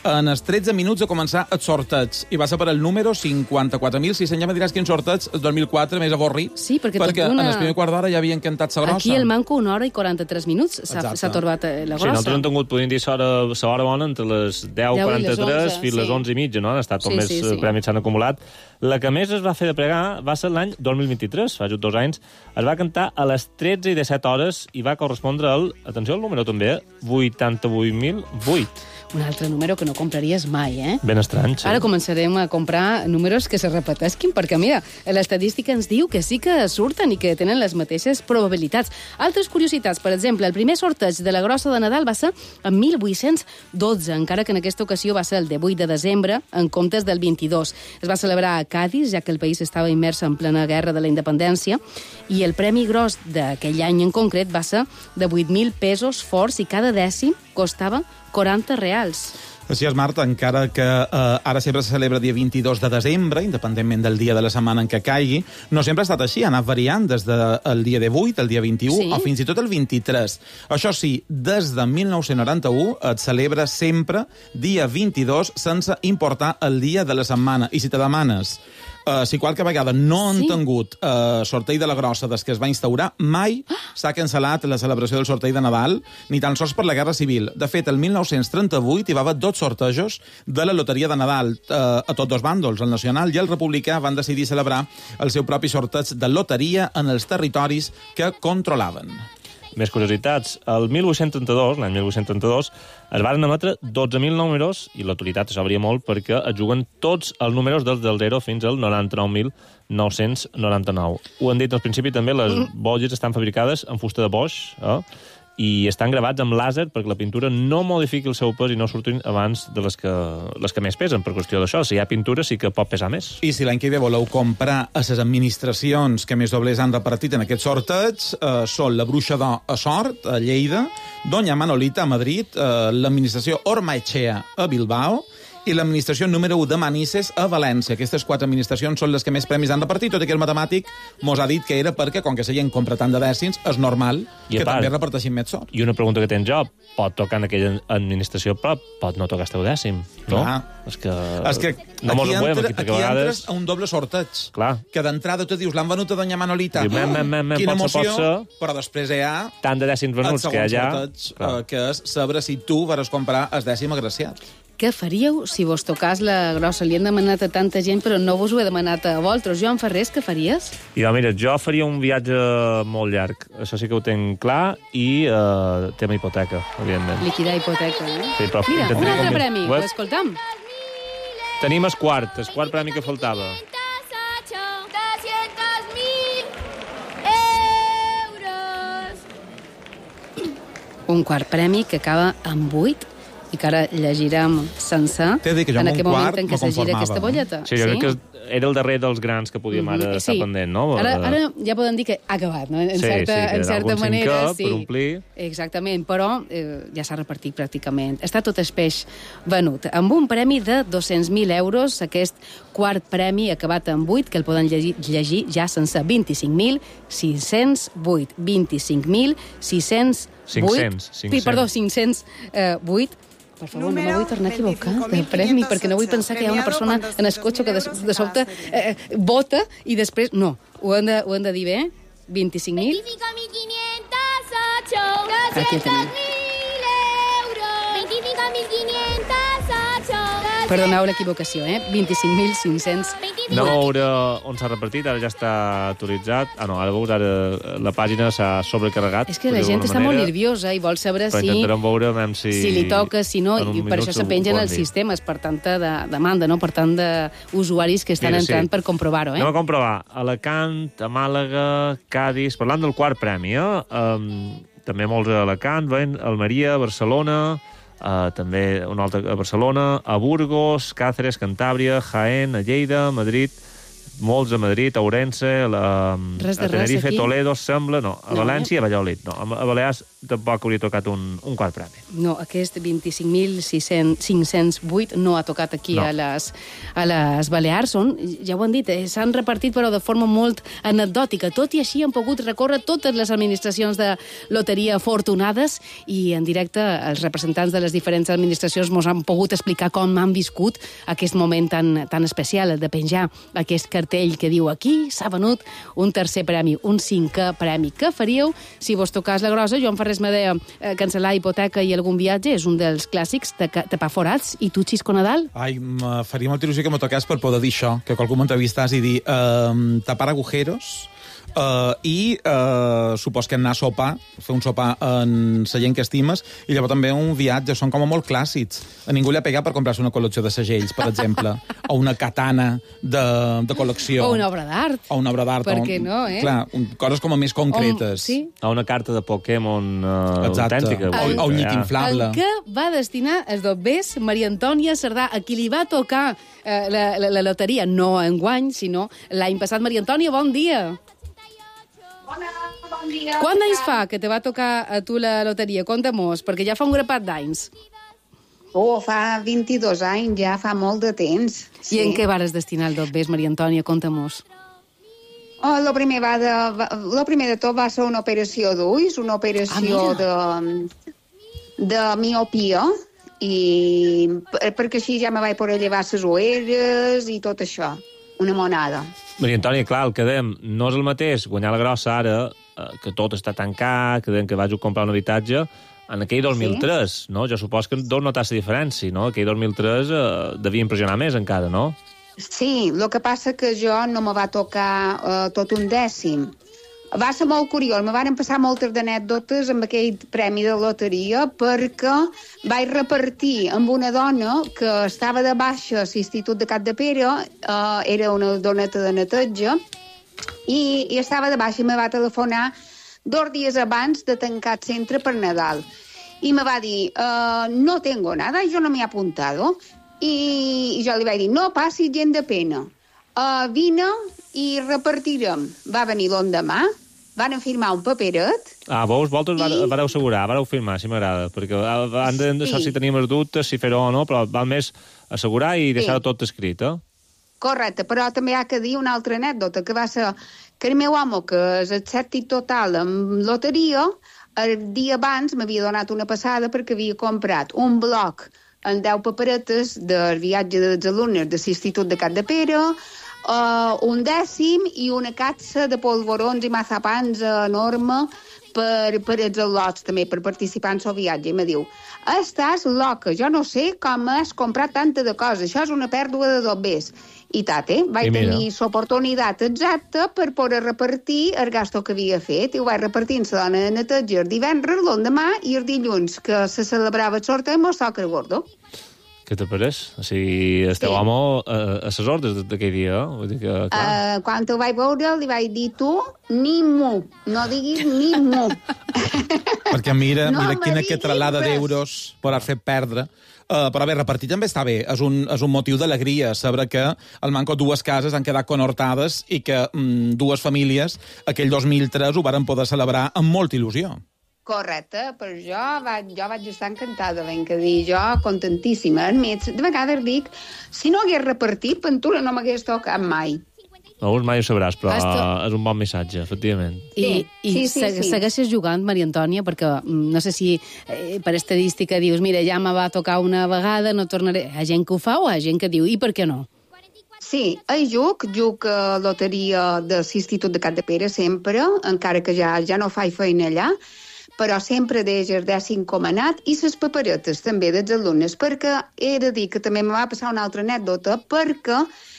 En els 13 minuts de començar el sorteig, i va ser per el número 54.600. Ja me diràs quin sorteig, el 2004, més avorrit. Sí, perquè en el primer quart d'hora ja havien cantat la grossa. Aquí el manco 1 hora i 43 minuts s'ha torbat la grossa. Sí, nosaltres hem tingut, podríem dir, l'hora bona entre les 10:43 fins les 11:30, no? Han estat com més premis s'han acumulat. La que més es va fer de pregar va ser l'any 2023, fa just 2 anys. Es va cantar a les 13:17 hores i va correspondre al, atenció al número també, 88.008. Un altre número que no compraries mai, eh? Ben estrany, sí. Ara començarem a comprar números que se repetesquin, perquè, mira, l'estadística ens diu que sí que surten i que tenen les mateixes probabilitats. Altres curiositats, per exemple, el primer sorteig de la grossa de Nadal va ser en 1812, encara que en aquesta ocasió va ser el 8 de desembre, en comptes del 22. Es va celebrar a Cádiz, ja que el país estava immers en plena guerra de la independència, i el premi gros d'aquell any en concret va ser de 8.000 pesos forts i cada dècim costava 40 reals. Així és, Marta, encara que ara sempre se celebra dia 22 de desembre, independentment del dia de la setmana en què caigui, no sempre ha estat així, ha anat variant des del dia 18, el dia 21 o fins i tot el 23. Això sí, des de 1991 es celebra sempre dia 22 sense importar el dia de la setmana. I si te demanes si qualque vegada no han tingut sorteig de la grossa des que es va instaurar, mai s'ha cancel·lat la celebració del sorteig de Nadal, ni tan sols per la Guerra Civil. De fet, el 1938 hi va haver 2 sortejos de la loteria de Nadal a tots dos bàndols, el nacional i el republicà, van decidir celebrar el seu propi sorteig de loteria en els territoris que controlaven. Més curiositats. El 1832, l'any 1832, es van emetre 12.000 números i l'autoritat s'obria molt perquè es juguen tots els números del 0 fins al 99.999. Ho han dit al principi també, les botlles estan fabricades en fusta de boix, i estan gravats amb làser perquè la pintura no modifiqui el seu pes i no surtin abans de les que més pesen, per qüestió d'això. Si hi ha pintura sí que pot pesar més. I si l'any que ve voleu comprar a les administracions que més doblers han repartit en aquest sorteig, són la Bruixa d'Or a Sort, a Lleida, Doña Manolita a Madrid, l'administració Ormaechea a Bilbao, i l'administració número 1 de Manises a València. Aquestes 4 administracions són les que més premis han repartit, tot i que el matemàtic mos ha dit que era perquè, com que la gent compra tant de dècims, és normal que també reparteixin més sort. I una pregunta que tens jo, pot tocar en aquella administració, però pot no tocar el teu dècim, no? És que no aquí entres a un doble sorteig. Clar. Que d'entrada tu dius, l'han venut a Doña Manolita. Quina emoció, però després hi ha tant de dècims venuts que hi ha, que és saber si tu vas comprar el dècim agraciat. Què faríeu si vos tocàs la grossa? Li han demanat a tanta gent, però no vos ho he demanat a vosaltres. Joan Ferrés, què faries? Mira, jo faria un viatge molt llarg. Això sí que ho tenc clar. I tema hipoteca, evidentment. Liquidar hipoteca, Sí, però mira, un altre premi. Ho escoltam. Tenim el quart premi que faltava. 200.000 euros. Un quart premi que acaba amb 8 i que ara llegirem sencer en aquest moment en què se gira aquesta bolleta. Sí, jo crec que era el darrer dels grans que podíem ara estar pendent, no? Ara ja poden dir que ha acabat, no? En certa manera, sí. Per omplir. Exactament, però ja s'ha repartit pràcticament. Està tot el peix venut. Amb un premi de 200.000 euros, aquest quart premi acabat amb 8, que el poden llegir ja sense 25.608. 25.608. Perdó, 508. Per favor, no me vull tornar a equivocar de premi, perquè no vull pensar que hi ha una persona en el cotxe que de sobte vota i després... No, ho hem de dir bé. 25.000... 25.508. Aquí el tenim. 25.508. Perdoneu l'equivocació, 25.500. No veure on s'ha repartit, ara ja està actualitzat. No, ara veus, ara la pàgina s'ha sobrecarregat. És que la gent està molt nerviosa i vol saber si li toca, si no, i per això se pengen els sistemes, per tanta demanda, per tant d'usuaris que estan entrant per comprovar-ho. Anem a comprovar. Alacant, a Màlaga, Cádiz... Parlant del quart premi, també molts a Alacant, Almeria, Barcelona... també un altre a Barcelona, a Burgos, Càceres, Cantàbria, Jaén, a Lleida, Madrid, molts a Madrid, a Ourense, a Tenerife, Toledo, sembla, a València i a Valladolid. A Balears, tampoc hauria tocat un quart premi. No, aquest 25.508 no ha tocat aquí a les Balears. Ja ho han dit, s'han repartit però de forma molt anecdòtica. Tot i així han pogut recórrer totes les administracions de loteria afortunades i en directe els representants de les diferents administracions ens han pogut explicar com han viscut aquest moment tan especial, el de penjar aquest cartell que diu aquí s'ha venut un tercer premi, un cinquè premi. Què faríeu si vos tocàs la grossa? Joan Ferrés me deia cancel·lar hipoteca i algun viatge, és un dels clàssics, tapar forats. I tu, Xisco Nadal? Ai, faria molta il·lusió que me tocàs per poder dir això, que qualcú m'entrevistàs i dir tapar agujeros i supos que anar a sopar, fer un sopar en la gent que estimes, i llavors també un viatge. Són com molt clàssics. A ningú li ha pegat per comprar-se una col·lecció de segells, per exemple, o una katana de col·lecció. O una obra d'art. O una obra d'art. Per què no, eh? Clar, coses com a més concretes. Sí. O una carta de Pokémon autèntica. O un llit inflable. En què va destinar els dobbers Maria Antònia Cerdà, a qui li va tocar la loteria? No enguany, sinó l'any passat. Maria Antònia, bon dia. Hola, bon dia. Quants anys fa que te va tocar a tu la loteria? Conta-mos, perquè ja fa un grapat d'anys. Fa 22 anys, ja fa molt de temps. Sí. I en què vares destinar el dobbers, Maria Antònia? Conta-mos. Lo primer de tot va ser una operació d'ulls, una operació de miopia, i perquè així ja me vaig poder llevar les ulleres i tot això. Una monada. Maria Antònia, clar, el que dèiem, no és el mateix guanyar la grossa ara, que tot està tancat, que dèiem que vaig comprar un habitatge, en aquell 2003, sí? No? Jo supos que deus notar la diferència, no? Aquell 2003 devia impressionar més encara, no? Sí, el que passa que jo no me va tocar tot un dècim. Va ser molt curiós, me van passar moltes anècdotes amb aquell premi de loteria perquè vaig repartir amb una dona que estava de baixa a l'Institut de Capdepera, era una doneta de neteja, i estava de baixa i me va telefonar 2 dies abans de tancar el centre per Nadal. I me va dir, no tengo nada, yo no me he apuntado. I jo li vaig dir, no passi gent de pena. Vine i repartirem. Va venir l'endemà, van firmar un paperet. Vosaltres vareu assegurar, vareu firmar, si m'agrada, perquè abans de si teníem els dubtes, si fer-ho o no, però val més assegurar i deixar tot escrit, eh? Correcte, però també ha que dir una altra anècdota, que va ser que el meu home, que és escèptic total en loteria, el dia abans m'havia donat una passada perquè havia comprat un bloc en 10 paperetes del viatge dels alumnes de l'Institut de Capdepera, un dècim i una catxa de polvorons i mazapans enorme per els al·lots, també, per participar en el viatge. I me diu, estàs loca, jo no sé com has comprat tanta de coses, això és una pèrdua de dobbers. I vaig tenir l'oportunitat exacta per poder repartir el gasto que havia fet, i ho vaig repartir en la dona de neteja el divendres, l'endemà i el dilluns, que se celebrava el sorteig, mos toca el gordo. Què te pareix? O sigui, esteu home a les ordres d'aquell dia, eh? Vull dir que, quan ho vaig veure, li vaig dir tu, ni mu, no diguis ni mu. Perquè mira quina quetralada d'euros per haver fet perdre. Però bé, repartir també està bé. És un motiu d'alegria saber que al Manco 2 cases han quedat conhortades i que 2 famílies aquell 2003 ho varen poder celebrar amb molta il·lusió. Correcte, però jo vaig estar encantada, ben que dir, jo contentíssima. De vegades dic, si no hagués repartit, pintura no m'hagués tocat mai. No, mai ho sabràs, però és un bon missatge, efectivament. I segueixes jugant, Maria Antònia, perquè no sé si per estadística dius, mira, ja me va tocar una vegada, no tornaré. Hi ha gent que ho fa o hi ha gent que diu, i per què no? Sí, juc a loteria de l'Institut de Capdepera sempre, encara que ja no faig feina allà, però sempre deixo el dècim com anat, i les paperetes també dels alumnes, perquè he de dir que també me va passar una altra anècdota, perquè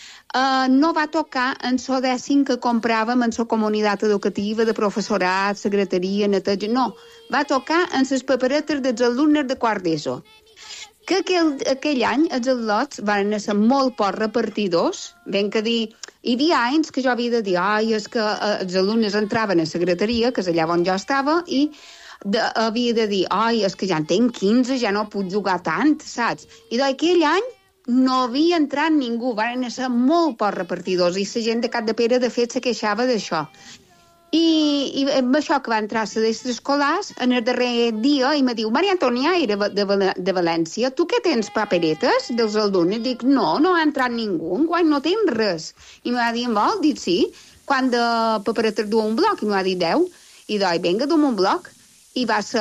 no va tocar en el dècim que compràvem en la comunitat educativa de professorat, secretaria, neteja, no. Va tocar en les paperetes dels alumnes de quart d'ESO. Que aquell any els al·lots van ser molt pocs repartidors, ben que dir, hi havia anys que jo havia de dir, és que els alumnes entraven a secretaria, que és allà on jo estava, i havia de dir, és que ja en tenc 15, ja no puc jugar tant, saps? I d'aquell any no havia entrat ningú, van ser molt pocs repartidors, i la gent de Capdepera, de fet, se queixava d'això. I amb això que va entrar a les escolars, en el darrer dia, i me diu, Maria Antònia era de València, tu què tens, paperetes dels alumnes? Dic, no ha entrat ningú, guany no tens res. I me va dir, en vol? Dic, sí. Quant de paperetes du un bloc? I me va dir 10. I doi, vinga, du un bloc. I va ser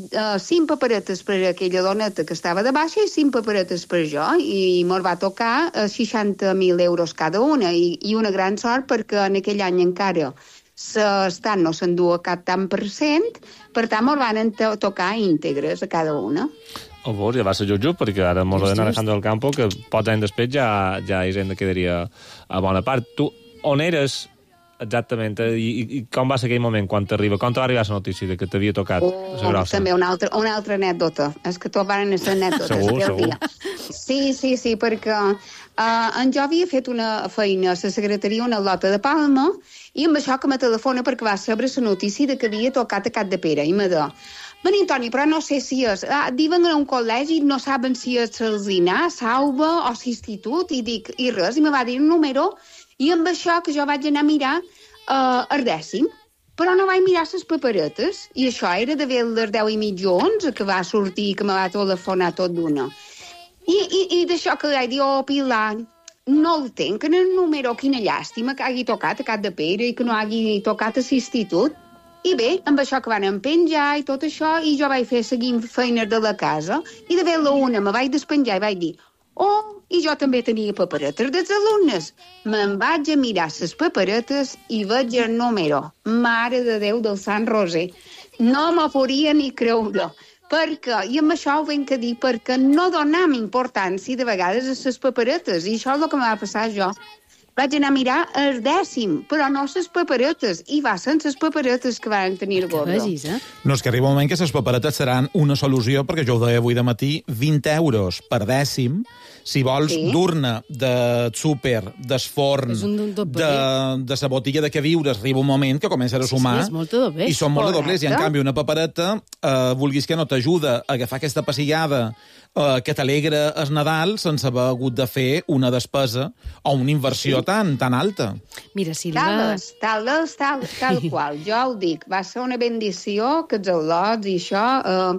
5 paperetes per aquella doneta que estava de baixa i 5 paperetes per jo, i mos va tocar 60.000 euros cada una, i una gran sort perquè en aquell any encara l'estat no s'endua cap tant %, per tant mos van tocar íntegres a cada una. Ja va ser just, perquè ara mos ha d'anar Alejandro del Campo, que pocs anys després ja Hisenda quedaria a bona part. Tu on eres exactament, i com va ser aquell moment quan t'arriba? Com te va arribar la notícia de que t'havia tocat la grossa? També una altra anècdota. És que tot van ser anècdotes. Segur. Sí, perquè en jo havia fet una feina a la secretaria, una lota de Palma, i amb això que me telefona perquè va saber la notícia de que havia tocat a Capdepera, i me diu, Maria Antònia, però no sé si és... diuen a un col·legi, no saben si és Salsinar, Sauva o l'Institut, i dic, i res, i me va dir un número, i amb això que jo vaig anar a mirar el 10º, però no vaig mirar les paperetes, i això era d'haver les 10:30 o 11, que va sortir, que me va telefonar tot d'una. I d'això que vaig dir, Pilar, no el tenc en el número, quina llàstima que hagi tocat a Capdepera i que no hagi tocat a l'Institut. I bé, amb això que van empenjar i tot això, i jo vaig fer seguint feines de la casa, i de la una me vaig despenjar i vaig dir, i jo també tenia paperetes dels alumnes. Me'n vaig a mirar les paperetes i veig el número. Mare de Déu del Sant Roser. No m'ho podia ni creure. Perquè, i amb això ho venc a dir, perquè no donam importància de vegades a les paperetes, i això és el que me va passar jo. Vaig anar a mirar el 10º, però no les paperetes, i va ser les paperetes que van tenir el gordo. No, és que arriba un moment que les paperetes seran una solució, perquè jo ho deia avui de matí, 20 euros per 10º, si vols dur-ne de súper, d'esforn, de la botilla de queviures, arriba un moment que comença a sumar, i són molt de doblers, i en canvi una papereta, vulguis que no t'ajuda a agafar aquesta passillada que t'alegra el Nadal sense haver hagut de fer una despesa o una inversió tan alta. Mira, si tal qual, jo ho dic, va ser una bendició que els al·lots i això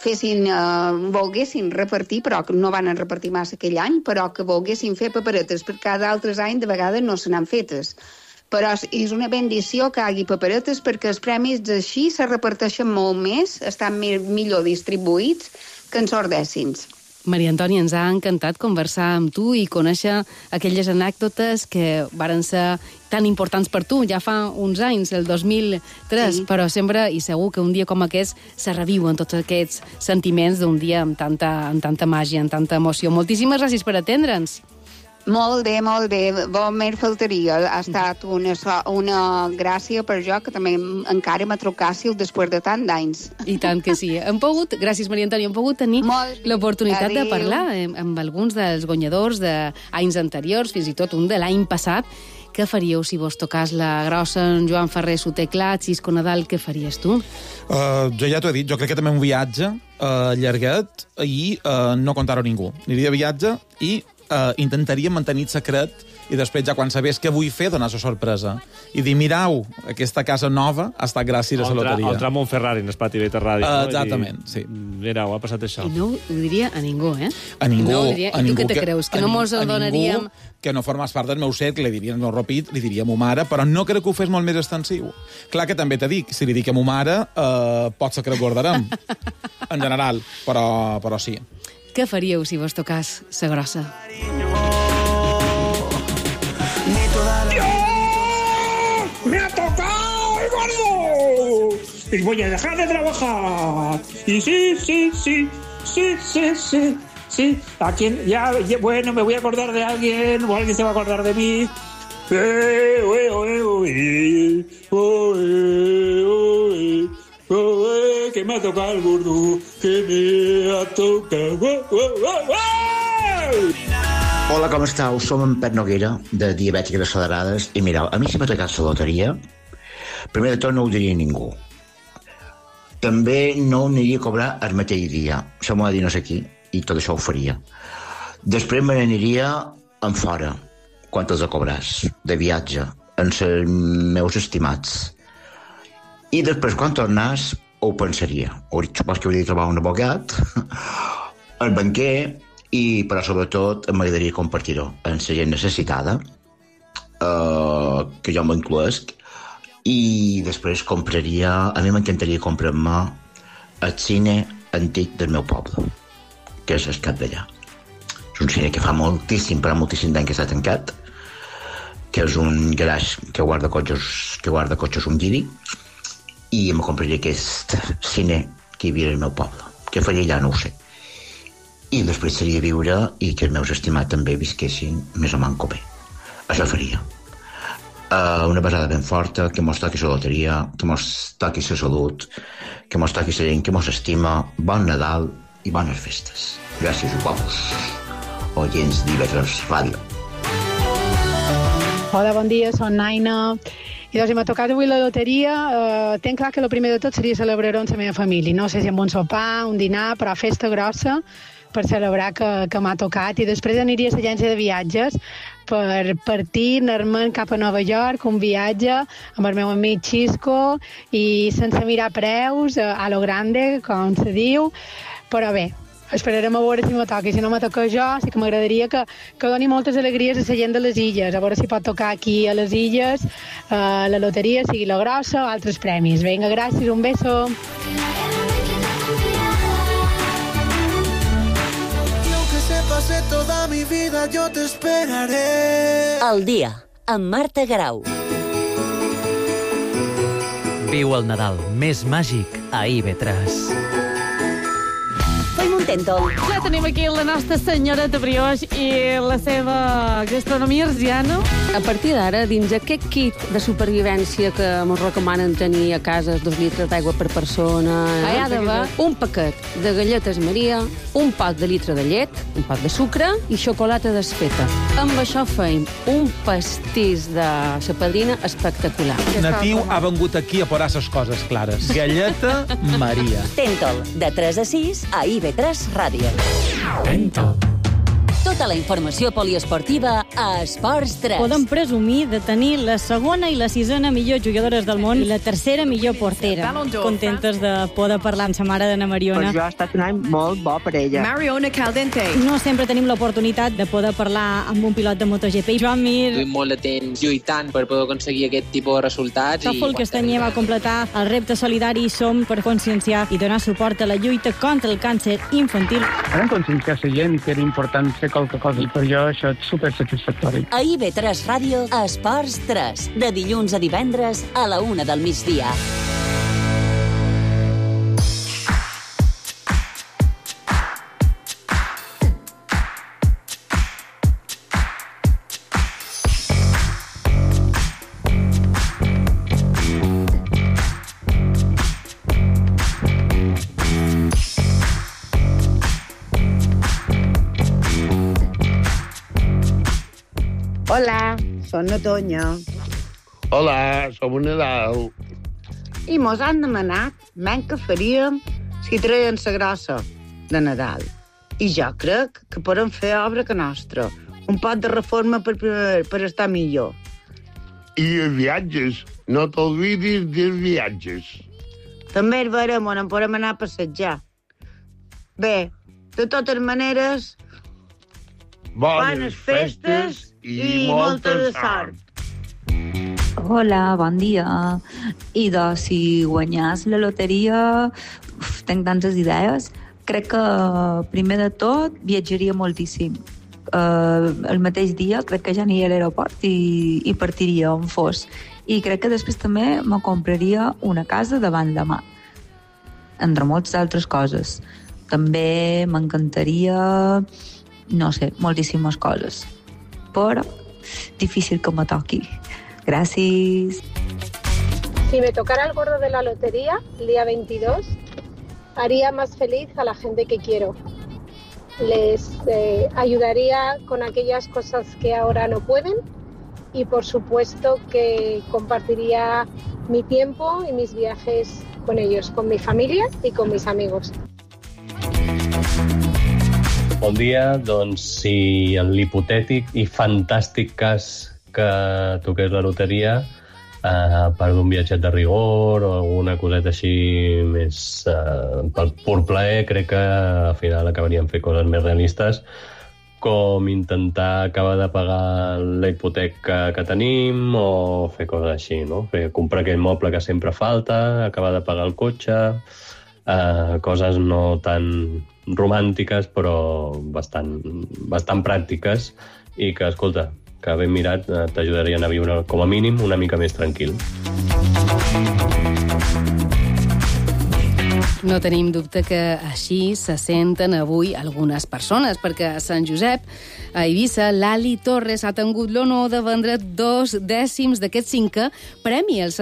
volguessin repartir, però que no van repartir massa aquell any, però que volguessin fer paperetes, perquè cada altre any de vegades no se n'han fetes. Però és una bendició que hi hagi paperetes, perquè els premis així se reparteixen molt més, estan millor distribuïts que en sordèssins. Maria Antònia, ens ha encantat conversar amb tu i conèixer aquelles anècdotes que varen ser tan importants per tu ja fa uns anys, el 2003, però sempre, i segur que un dia com aquest se reviuen tots aquests sentiments d'un dia amb tanta màgia, amb tanta emoció. Moltíssimes gràcies per atendre'ns. Molt bé, bon més faltaria. Ha estat una gràcia per jo que també encara me trucàssiu després de tant d'anys. I tant que sí. Gràcies, Maria Antònia, hem pogut tenir l'oportunitat de parlar amb alguns dels guanyadors d'anys anteriors, fins i tot un de l'any passat. Què faríeu si vos tocàs la grossa en Joan Ferrer, su teclat, Cisco Nadal, què faries tu? Jo ja t'ho he dit, jo crec que també un viatge llarguet i no contar-ho a ningú. Aniria de viatge i intentaria mantenir el secret i després, ja quan sabés què vull fer, donar la sorpresa. I dir, mirau, aquesta casa nova ha estat gràcies a la loteria. El tram un Ferrari en el pati de ràdio. Exactament, sí. Mirau, ha passat això. I no ho diria a ningú, eh? A ningú. I tu què te creus? Que no mos el donaríem... Que no formes part del meu cercle, li diria el meu ropit, li diria a mo mare, però no crec que ho fes molt més extensiu. Clar que també te dic, si li dic a mo mare, pot ser que ho guardarem, en general, però sí. Què faríeu si vos tocàs la grossa? ¡Me ha tocado el gordo! Y voy a dejar de trabajar. Y sí. ¿A quién? Bueno, me voy a acordar de alguien, o alguien se va a acordar de mí. Que me ha tocado el gordo, que me ha tocado. Hola, com estàu? Som en Pep Noguera, de Diabètica de Sadrades, i mireu, a mi si m'ha tocat la loteria, primer de tot no ho diria a ningú. També no ho aniria a cobrar el mateix dia, això m'ho ha de dir no sé qui, i tot això ho faria. Després me n'aniria en fora, quan els cobràs, de viatge, amb els meus estimats, I després, quan tornàs, ho pensaria. Supos que hauria de trobar un abogat, el banquer, però sobretot m'agradaria compartir-ho amb la gent necessitada, que jo m'incloesc, i després compraria... A mi m'encantaria comprar-me el cine antic del meu poble, que és el Cap d'allà. És un cine que fa moltíssim d'any que està tancat, que és un garage que guarda cotxes un guiri, i em compraria aquest cine que hi havia al meu poble. Què faria allà, no ho sé. I després seria viure i que els meus estimats també visquessin més o menys bé. Això faria. Una besada ben forta, que mos toqui la loteria, que mos toqui la salut, que mos toqui la gent que mos estima. Bon Nadal i bones festes. Gràcies, guapos. Oients d'IV3 Ràdio. Hola, bon dia, soc Naina. I doncs, si m'ha tocat avui la loteria, tenc clar que el primer de tot seria celebrar-ho amb la meva família. No sé si amb un sopar, un dinar, però festa grossa per celebrar que m'ha tocat. I després aniria a l'agència de viatges per partir, anar-me'n cap a Nova York, un viatge amb el meu amic Xisco, i sense mirar preus, a lo grande, com se diu. Però bé, esperarem a veure si me toca. I si no me toca jo, sí que m'agradaria que doni moltes alegries a la gent de les Illes. A veure si pot tocar aquí a les Illes la loteria, sigui la grossa o altres premis. Vinga, gràcies, un beso. Pasé toda mi vida, yo te esperaré. El dia, amb Marta Garau. Viu el Nadal més màgic a IB3. Feim un tèntol. Ja tenim aquí la nostra senyoreta Brioix i la seva gastronomia arsiana. A partir d'ara, dins aquest kit de supervivència que ens recomanen tenir a casa 2 litres d'aigua per persona, hi ha d'haver un paquet de galletes Maria, un pot de litre de llet, un pot de sucre i xocolata desfeta. Amb això feim un pastís de la padrina espectacular. Natiu ha vengut aquí a posar les coses clares. Galleta Maria. Tèntol, de 3 a 6 a IB3 Ràdio. Tèntol. Tota la informació poliesportiva a Esports 3. Podem presumir de tenir la segona i la sisena millor jugadores del món i la tercera millor portera. Contentes de poder parlar amb sa mare d'Anna Mariona. Per jo ha estat un any molt bo per ella. Mariona Caldente. No sempre tenim l'oportunitat de poder parlar amb un pilot de MotoGP. Joan Mir. Duim molt de temps lluitant per poder aconseguir aquest tipus de resultats. Tòfol Castanyer va completar el repte solidari Som per conscienciar i donar suport a la lluita contra el càncer infantil. Vam conscienciar la gent que era important fer qualque cosa i per jo això és supersatisfactori. A IB3 Ràdio, Esports 3, de dilluns a divendres a la 1 del migdia. Hola, soc na Tonya. Hola, som un Nadal. I mos han demanat menys que faríem si treien la grossa de Nadal. I jo crec que podem fer obra que nostra. Un pot de reforma per estar millor. I els viatges. No t'oblidis dels viatges. També el verem on en podem anar a passejar. Bé, de totes maneres, bones festes i molta de sort. Hola, bon dia. I si guanyàs la loteria, tenc tantes idees. Crec que, primer de tot, viatjaria moltíssim. El mateix dia crec que ja aniria a l'aeroport i partiria on fos. I crec que després també me compraria una casa davant la mà, entre moltes altres coses. També m'encantaria, no sé, moltíssimes coses. Però difícil que me toqui. Gràcies. Si me tocara el gordo de la lotería, el día 22, haría más feliz a la gente que quiero. Les ayudaría con aquellas cosas que ahora no pueden y, por supuesto, que compartiría mi tiempo y mis viajes con ellos, con mi familia y con mis amigos. Bon dia, doncs si en l'hipotètic i fantàstic cas que toqués la loteria, part d'un viatget de rigor o alguna coseta així més per pur plaer, crec que al final acabaríem fent coses més realistes, com intentar acabar de pagar la hipoteca que tenim o fer coses així, no? Comprar aquell moble que sempre falta, acabar de pagar el cotxe, coses no tan romàntiques però bastant pràctiques i que, escolta, que ben mirat t'ajudarien a viure com a mínim una mica més tranquil. No tenim dubte que així se senten avui algunes persones, perquè a Sant Josep, a Eivissa, l'Ali Torres ha tingut l'honor de vendre 2 dècims d'aquest 5è premi, el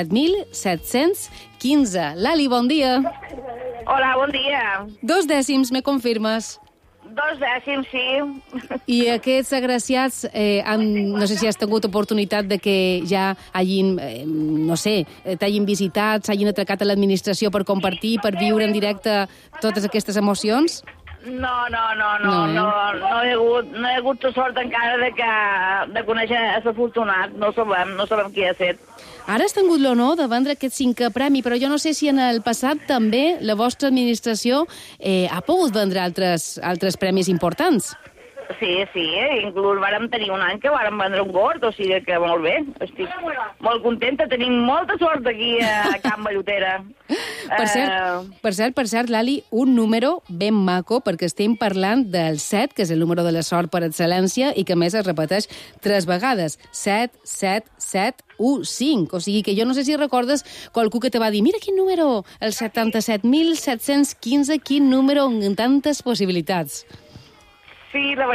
77.715. Lali, bon dia. Hola, bon dia. 2 dècims, me confirmes? 2 dècims, sí. I aquests agraciats, no sé si has tingut oportunitat de que ja hagin, t'hagin visitat, s'hagin atracat a l'administració per compartir, per viure en directe totes aquestes emocions? No he hagut sort encara de conèixer l'afortunat. No sabem qui ha estat. Ara has tingut l'honor de vendre aquest 5è premi, però jo no sé si en el passat també la vostra administració ha pogut vendre altres premis importants. Sí, inclús vàrem tenir un any que vàrem vendre un gord, o sigui que molt bé. Estic molt contenta, tenim molta sort aquí a Can Ballotera. Per cert, Lali, un número ben maco, perquè estem parlant del 7, que és el número de la sort per excel·lència, i que a més es repeteix 3 vegades. 7, 7, 7, 1, 5. O sigui que jo no sé si recordes qualcú que te va dir mira quin número, el 77.715, quin número amb tantes possibilitats. Sí, la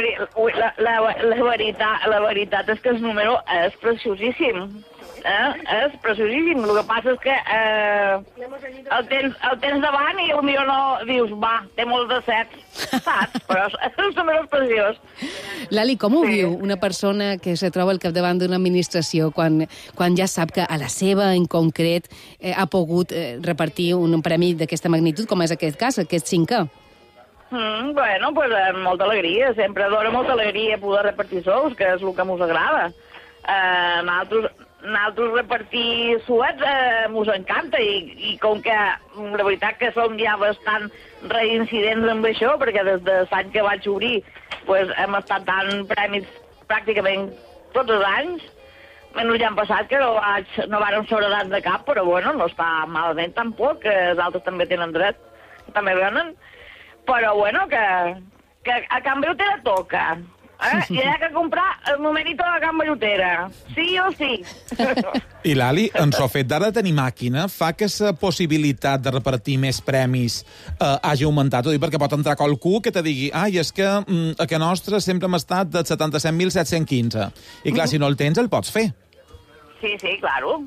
veritat és que el número és preciosíssim. És preciosíssim. El que passa és que el tens davant i potser no dius, té molt de 7, saps? Però el número és preciós. Lali, com ho viu una persona que se troba al capdavant d'una administració quan ja sap que a la seva, en concret, ha pogut repartir un premi d'aquesta magnitud, com és aquest cas, aquest 5è? Bueno, pues molta alegria. Sempre dona molta alegria poder repartir sous, que és el que mos agrada. Nosaltres repartir suets mos encanta i com que la veritat que som ja bastant reincidents amb això, perquè des de l'any que vaig obrir pues, hem estat dant premis pràcticament tots els anys, menys l'any passat que no vàrem sobredat de cap, però bueno, no està malament tampoc, que els altres també tenen dret, també venen. Però bueno, que a Can Ballotera toca. I hi ha que comprar el numerito de Can Ballotera. Sí o sí. I l'Ali, en el fet d'ara tenir màquina fa que la possibilitat de repartir més premis hagi augmentat. Ho dic perquè pot entrar qualcú que te digui és que a que nostre sempre hem estat de 77.715. I clar, si no el tens, el pots fer. Sí, claro.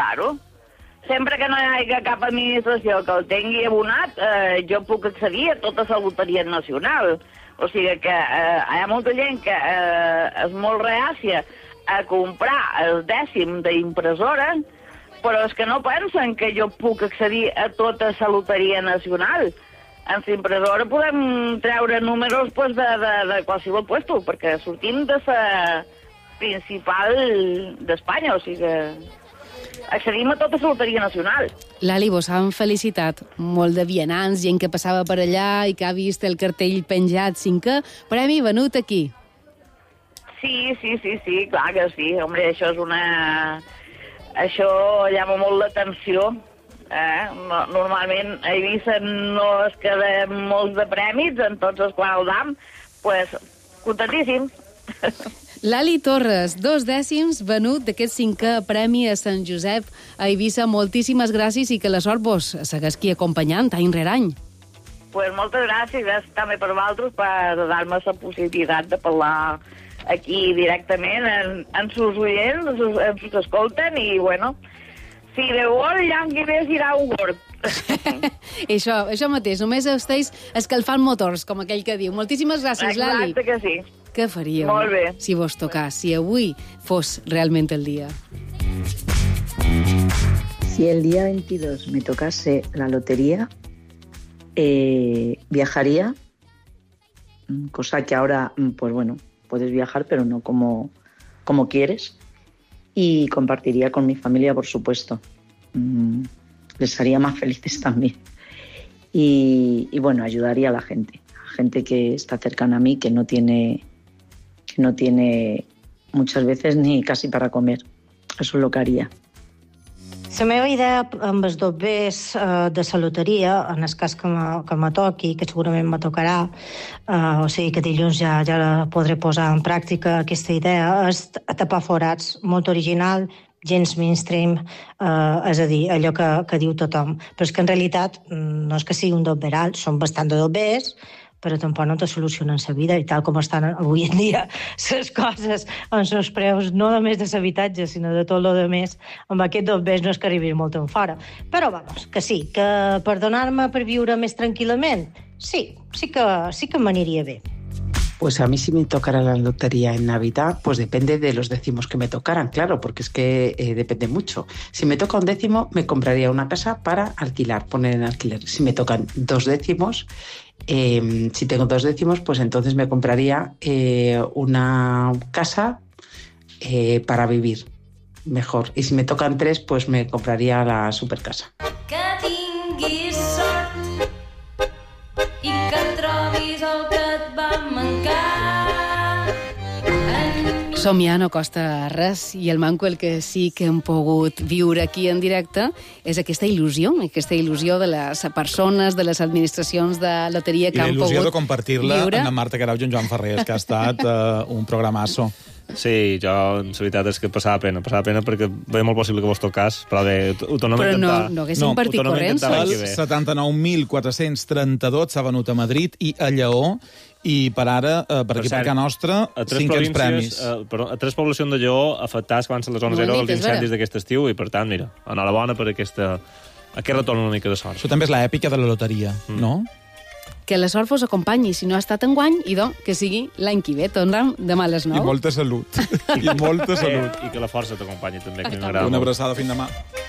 Sempre que no hi hagi cap administració que el tingui abonat, jo puc accedir a tota la loteria nacional. O sigui que hi ha molta gent que és molt reàcia a comprar el dècim d'impressora, però és que no pensen que jo puc accedir a tota la loteria nacional. En l'impressora podem treure números de qualsevol puesto, perquè sortim de la principal d'Espanya, o sigui que accedim a tota la loteria nacional. Lali, vos han felicitat molt de vianants, gent que passava per allà i que ha vist el cartell penjat 5è, premi venut aquí. Sí, clar que sí. Hombre, això és Això llama molt l'atenció. Normalment a Eivissa no es queda molts de premis, en tots els quals el dam, pues, contentíssim. Lali Torres, 2 dècims venut d'aquest 5è premi a Sant Josep a Eivissa. Moltíssimes gràcies i que la sort vos segueix aquí acompanyant any rere any. Pues moltes gràcies també per vosaltres per dar-me la possibilitat de parlar aquí directament en sus oients, en sus escolten i, bueno, si de vol, l'any que ve serà un gord. Això mateix, només esteu escalfant motors, com aquell que diu. Moltíssimes gràcies, Lali. Exacte que sí. Què faríeu si vos tocàs, si avui fos realment el dia? Si el día 22 me tocase la lotería, viajaría, cosa que ahora, pues bueno, puedes viajar, pero no como quieres. y compartiría con mi familia, por supuesto. Les haría más felices también. Y bueno, ayudaría a la gente que está cercana a mí, que no tiene muchas veces ni casi para comer. Eso es lo que haría. La meva idea amb els dobbers de la loteria, en el cas que me toqui, que segurament me tocarà, o sigui que dilluns ja la podré posar en pràctica, aquesta idea, és tapar forats, molt original, gens mainstream, és a dir, allò que diu tothom. Però és que en realitat no és que sigui un dobber alt, són bastant de dobbers, però tampoc no te solucionen la vida, i tal com estan avui en dia les coses amb els preus, no només de l'habitatge, sinó de tot el més, amb aquest dobbers no és que arribi molt en fora. Però, vamos, que sí, que per donar-me per viure més tranquil·lament, sí que m'aniria bé. Pues a mí si me tocara la lotería en Navidad, pues depende de los décimos que me tocaran, claro, porque es que depende mucho. Si me toca un décimo, me compraría una casa para alquilar, poner en alquiler. Si me tocan 2 décimos, si tengo 2 décimos, pues entonces me compraría una casa para vivir mejor. Y si me tocan 3, pues me compraría la supercasa. Que tinguis sort i que trobis el que et va mancar. Somiar no costa res, i el manco el que sí que hem pogut viure aquí en directe és aquesta il·lusió de les persones, de les administracions de loteria que han pogut viure. I la il·lusió de compartir-la amb Marta Caraujo i en Joan Ferrés, que ha estat un programasso. Sí, jo, la veritat és que passava pena perquè veia molt possible que vos tocàs, però bé, ho tornem a intentar. Però no haguéssim partit corrents. El 79.432 s'ha venut a Madrid i a Lleó, i per ara, per aquí per casa nostra, 5 premis. A 3 poblacions de Lleó afectats quan les zones 0 els incendis d'aquest estiu, i per tant, mira, enhorabona per aquest retorn una mica de sort. Això també és l'èpica de la loteria, no? Que la sort fos acompanyi, si no ha estat enguany, i que sigui l'any que ve, tornem demà a les 9. I molta salut. I molta salut. I que la força t'acompanyi també. Una abraçada, fins demà.